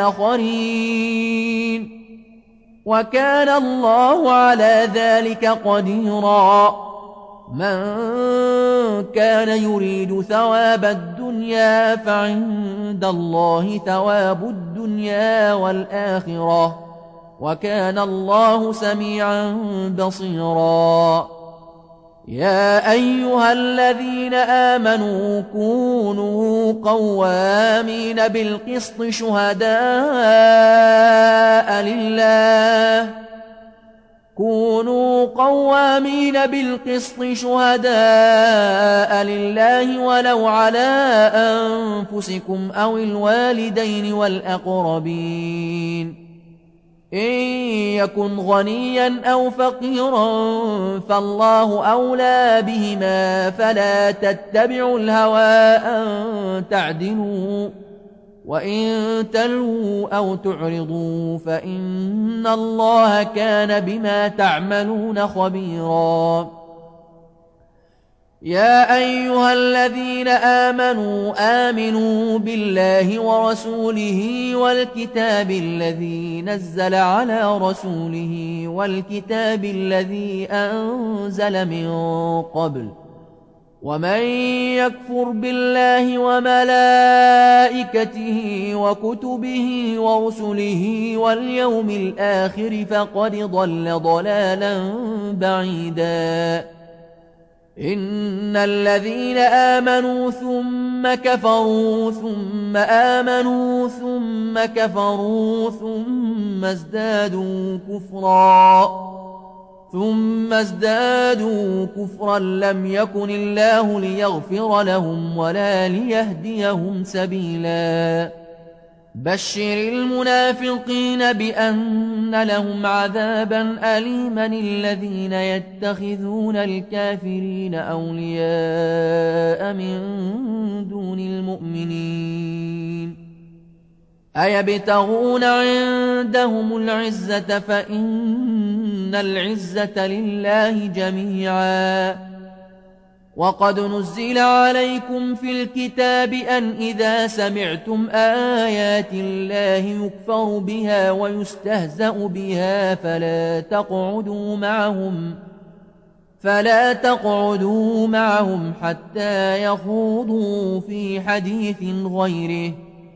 بآخرين وكان الله على ذلك قديرا من كان يريد ثواب الدنيا فعند الله ثواب الدنيا والآخرة وكان الله سميعا بصيرا يا أيها الذين آمنوا كونوا قوامين بالقسط شهداء لله كونوا قوامين بالقسط شهداء لله ولو على أنفسكم أو الوالدين والأقربين إن يكن غنيا أو فقيرا فالله أولى بهما فلا تتبعوا الهوى أن تعدلوا وإن تلووا أو تعرضوا فإن الله كان بما تعملون خبيرا يا أيها الذين آمنوا آمنوا بالله ورسوله والكتاب الذي نزل على رسوله والكتاب الذي أنزل من قبل ومن يكفر بالله وملائكته وكتبه ورسله واليوم الآخر فقد ضل ضلالا بعيدا إن الذين آمنوا ثم كفروا ثم آمنوا ثم كفروا ثم ازدادوا كفرا ثم ازدادوا كفرا لم يكن الله ليغفر لهم ولا ليهديهم سبيلا بشر المنافقين بأن لهم عذابا أليما الذين يتخذون الكافرين أولياء من دون المؤمنين أيبتغون عندهم العزة فإن العزة لله جميعا وقد نزل عليكم في الكتاب أن إذا سمعتم آيات الله يكفر بها ويستهزأ بها فلا تقعدوا معهم فلا تقعدوا معهم حتى يخوضوا في حديث غيره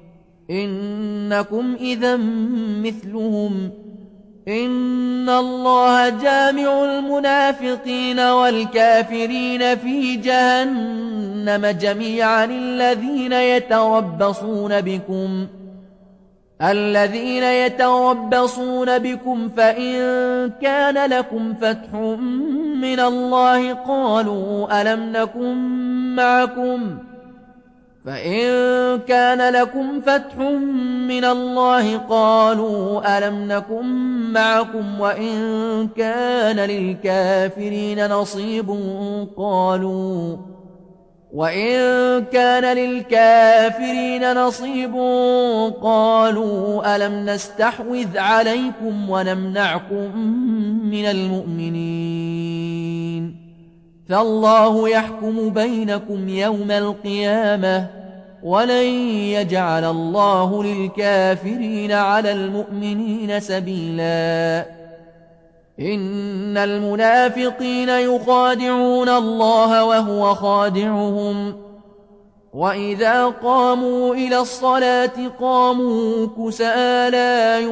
إنكم إذا مثلهم إن الله جامع المنافقين والكافرين في جهنم جميعا الذين يتربصون بكم الذين يتربصون بكم فإن كان لكم فتح من الله قالوا ألم نكن معكم فإن كان لكم فتح من الله قالوا ألم نكن معكم وإن كان للكافرين نصيب قالوا وإن كان للكافرين نصيب قالوا ألم نستحوذ عليكم ونمنعكم من المؤمنين فالله يحكم بينكم يوم القيامة ولن يجعل الله للكافرين على المؤمنين سبيلا إن المنافقين يخادعون الله وهو خادعهم وإذا قاموا إلى الصلاة قاموا كسالى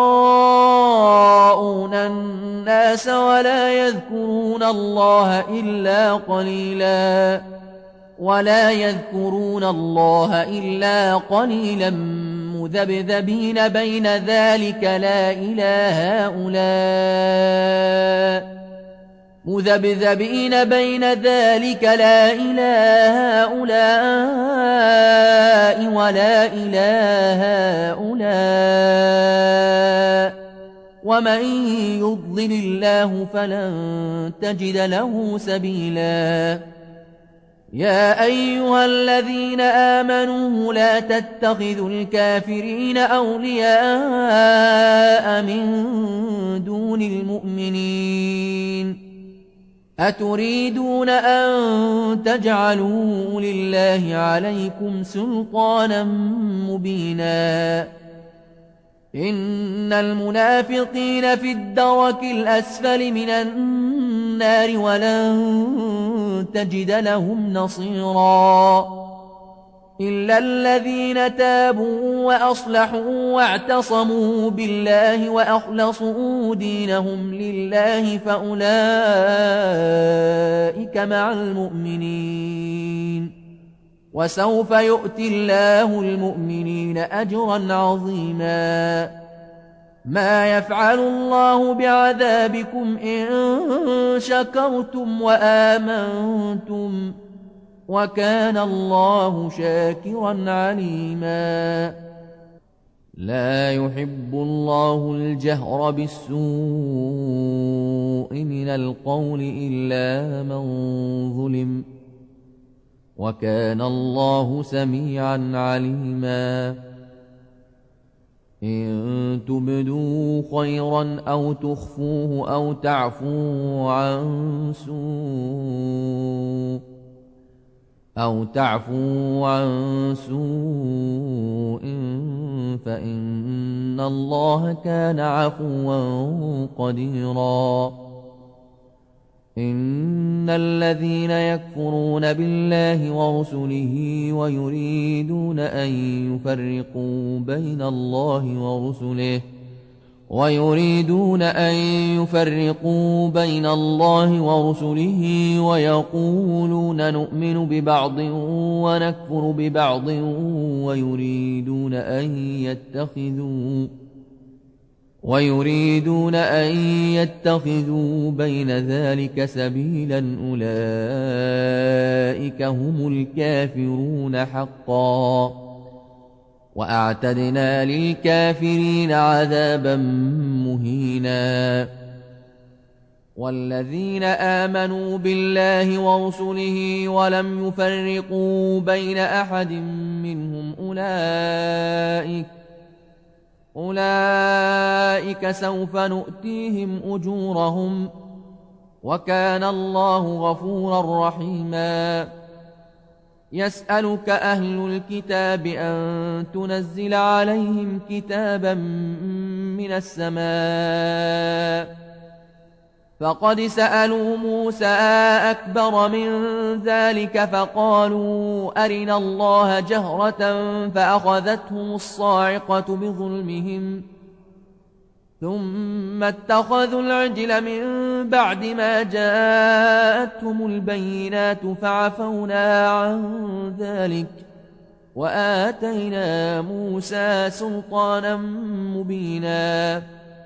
يراءون الناس ولا يذكرون الله إلا قليلا ولا يذكرون الله إلا قليلا مذبذبين بين ذلك لا إله هؤلاء مذبذبين بين ذلك لا إله هؤلاء ولا إله هؤلاء ومن يضلل الله فلن تجد له سبيلا يا أيها الذين آمنوا لا تتخذوا الكافرين أولياء من دون المؤمنين أتريدون أن تجعلوا لله عليكم سلطانا مبينا إن المنافقين في الدرك الأسفل من النار ولن تجد لهم نصيرا إلا الذين تابوا وأصلحوا واعتصموا بالله وأخلصوا دينهم لله فأولئك مع المؤمنين وسوف يؤتي الله المؤمنين أجرا عظيما ما يفعل الله بعذابكم إن شكرتم وآمنتم وكان الله شاكرا عليما لا يحب الله الجهر بالسوء من القول إلا من ظلم وكان الله سميعا عليما إن تبدوا خيرا أو تخفوه أو تعفوا عن سوء أو تعفوا عن سوء فإن الله كان عفوا قديرا إن الذين يكفرون بالله ورسله ويريدون أن يفرقوا بين الله ورسله ويريدون أن يفرقوا بين الله ورسله ويقولون نؤمن ببعض ونكفر ببعض ويريدون أن يتخذوا ويريدون أن يتخذوا بين ذلك سبيلا أولئك هم الكافرون حقا وأعتدنا للكافرين عذابا مهينا والذين آمنوا بالله ورسله ولم يفرقوا بين أحد منهم أولئك أولئك سوف نؤتيهم أجورهم وكان الله غفورا رحيما يسألك أهل الكتاب أن تنزل عليهم كتابا من السماء فقد سألوا موسى أكبر من ذلك فقالوا أرنا الله جهرة فأخذتهم الصاعقة بظلمهم ثم اتخذوا العجل من بعد ما جاءتهم البينات فعفونا عن ذلك وآتينا موسى سلطانا مبينا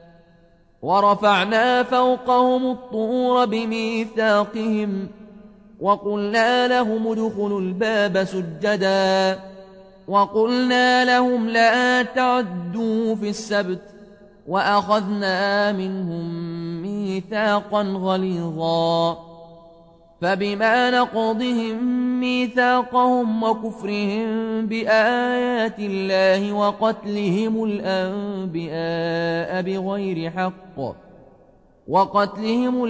ورفعنا فوقهم الطور بميثاقهم وقلنا لهم ادخلوا الباب سجدا وقلنا لهم لا تعدوا في السبت وأخذنا منهم ميثاقا غليظا فبما نقضهم ميثاقهم وكفرهم بآيات الله وقتلهم الأنبياء بغير حق وقتلهم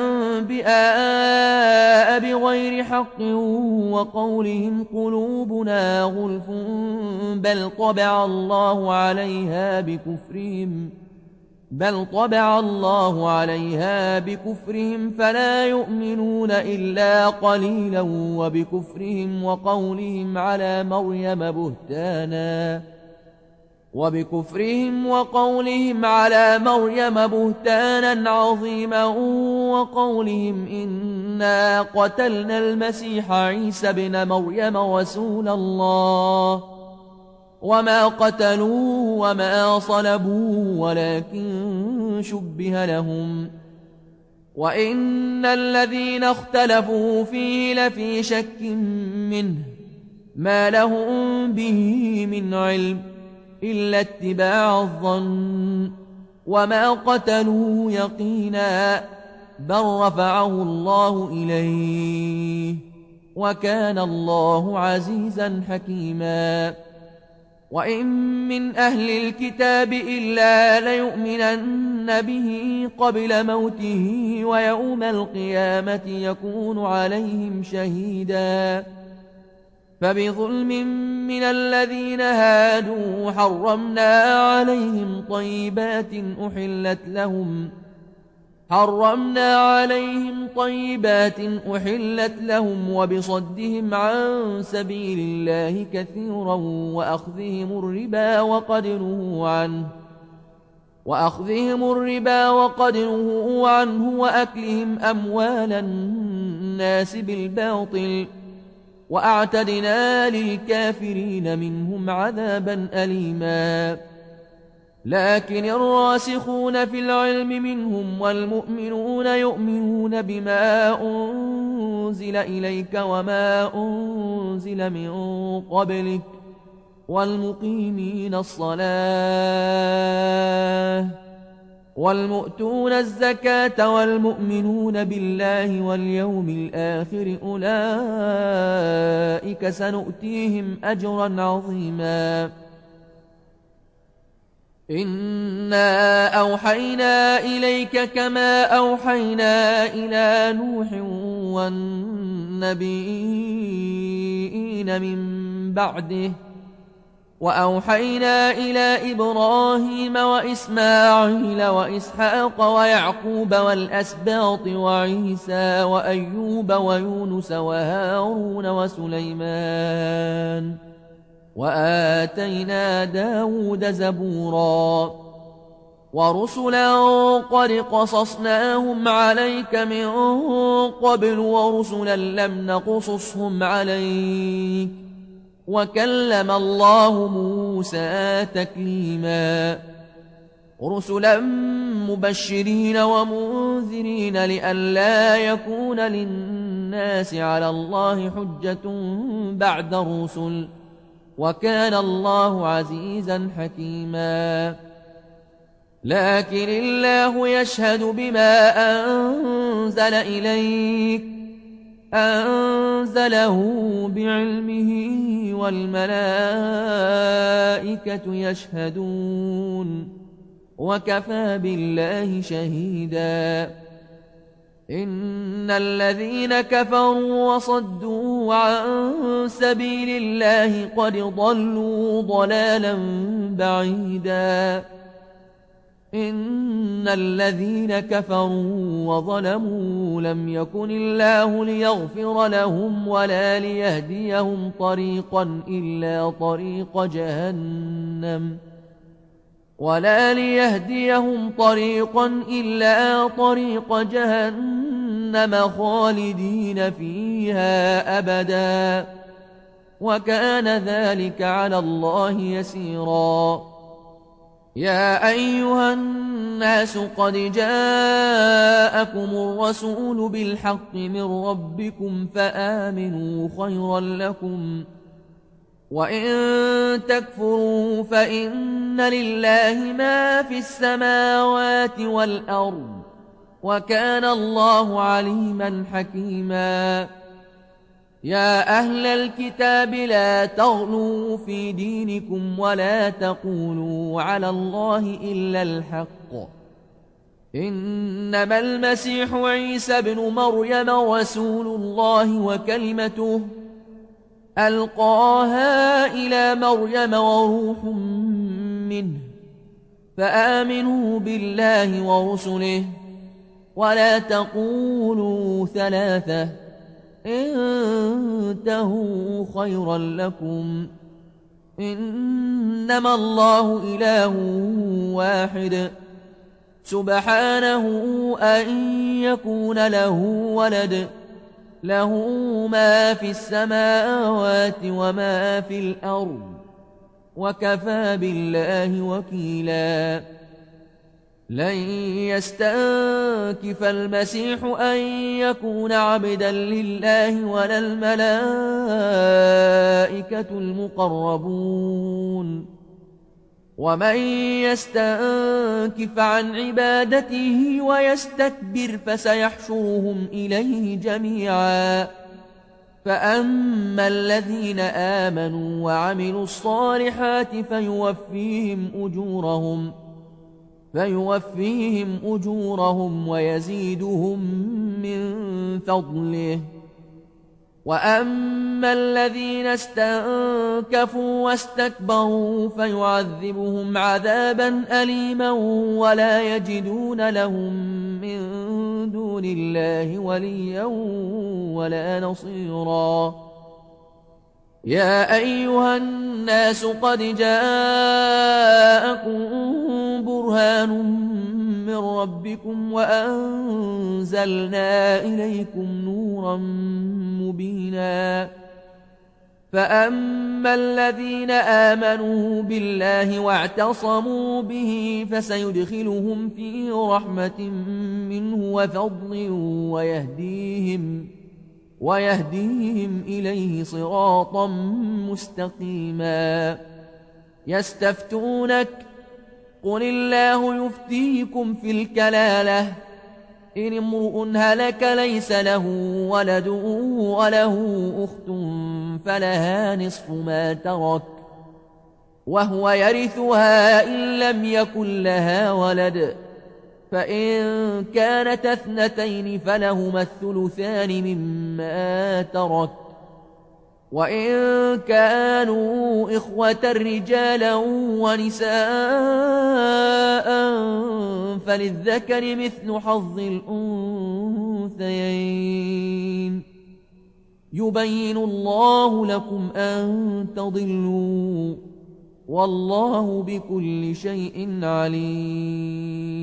الأنبياء بغير حق وقولهم قلوبنا غلف بل طبع الله عليها بكفرهم بل طبع الله عليها بكفرهم فلا يؤمنون إلا قليلا وبكفرهم وقولهم على مريم بهتانا وبكفرهم وقولهم على مريم بهتانا عظيما وقولهم إنا قتلنا المسيح عيسى بن مريم رسول الله وما قتلوه وما صلبوه ولكن شبه لهم وإن الذين اختلفوا فيه لفي شك منه ما لهم به من علم إلا اتباع الظن وما قتلوه يقينا بل رفعه الله إليه وكان الله عزيزا حكيما وإن من أهل الكتاب إلا ليؤمنن به قبل موته ويوم القيامة يكون عليهم شهيدا فبظلم من الذين هادوا حرمنا عليهم طيبات أحلت لهم حرمنا عليهم طيبات أحلت لهم وبصدهم عن سبيل الله كثيرا وأخذهم الربا وقد نهوا عنه وأخذهم الربا وقد نهوا عنه وأكلهم أموال الناس بالباطل وأعتدنا للكافرين منهم عذابا أليما لكن الراسخون في العلم منهم والمؤمنون يؤمنون بما أنزل إليك وما أنزل من قبلك والمقيمين الصلاة والمؤتون الزكاة والمؤمنون بالله واليوم الآخر أولئك سنؤتيهم أجرا عظيما. إنا أوحينا إليك كما أوحينا إلى نوح والنبيين من بعده وأوحينا إلى إبراهيم وإسماعيل وإسحاق ويعقوب والأسباط وعيسى وأيوب ويونس وهارون وسليمان وآتينا داود زبورا ورسلا قد قصصناهم عليك من قبل ورسلا لم نقصصهم عليك وكلم الله موسى تكليما رسلا مبشرين ومنذرين لئلا يكون للناس على الله حجة بعد الرسل وكان الله عزيزا حكيما. لكن الله يشهد بما أنزل إليك أنزله بعلمه والملائكة يشهدون وكفى بالله شهيدا. إن الذين كفروا وصدوا عن سبيل الله قد ضلوا ضلالا بعيدا. إن الذين كفروا وظلموا لم يكن الله ليغفر لهم ولا ليهديهم طريقا إلا طريق جهنم ولا ليهديهم طريقا إلا طريق جهنم خالدين فيها أبدا وكان ذلك على الله يسيرا. يا أيها الناس قد جاءكم الرسول بالحق من ربكم فآمنوا خيرا لكم وإن تكفروا فإن لله ما في السماوات والأرض وكان الله عليما حكيما. يا أهل الكتاب لا تغلوا في دينكم ولا تقولوا على الله إلا الحق إنما المسيح عيسى بن مريم رسول الله وكلمته ألقاها إلى مريم وروح منه فآمنوا بالله ورسله ولا تقولوا ثلاثة انتهوا خيرا لكم إنما الله إله واحد سبحانه أن يكون له ولد له ما في السماوات وما في الأرض وكفى بالله وكيلا. لن يستنكف المسيح أن يكون عبدا لله ولا الملائكة المقربون ومن يستنكف عن عبادته ويستكبر فسيحشرهم إليه جميعا. فأما الذين آمنوا وعملوا الصالحات فيوفيهم أجورهم فيوفيهم أجورهم ويزيدهم من فضله. وأما الذين استنكفوا واستكبروا فيعذبهم عذابا أليما ولا يجدون لهم من دون الله وليا ولا نصيرا. يا أيها الناس قد جاءكم برهان من ربكم وأنزلنا إليكم نورا مبينا فأما الذين آمنوا بالله واعتصموا به فسيدخلهم في رحمة منه وفضل ويهديهم, ويهديهم إليه صراطا مستقيما. يستفتونك قل الله يفتيكم في الكلالة إن امرؤ هلك ليس له ولد وله أخت فلها نصف ما ترك وهو يرثها إن لم يكن لها ولد، فإن كانت اثنتين فلهما الثلثان مما ترك، وإن كانوا إخوة رجالا ونساء فللذكر مثل حظ الأنثيين. يبين الله لكم أن تضلوا والله بكل شيء عليم.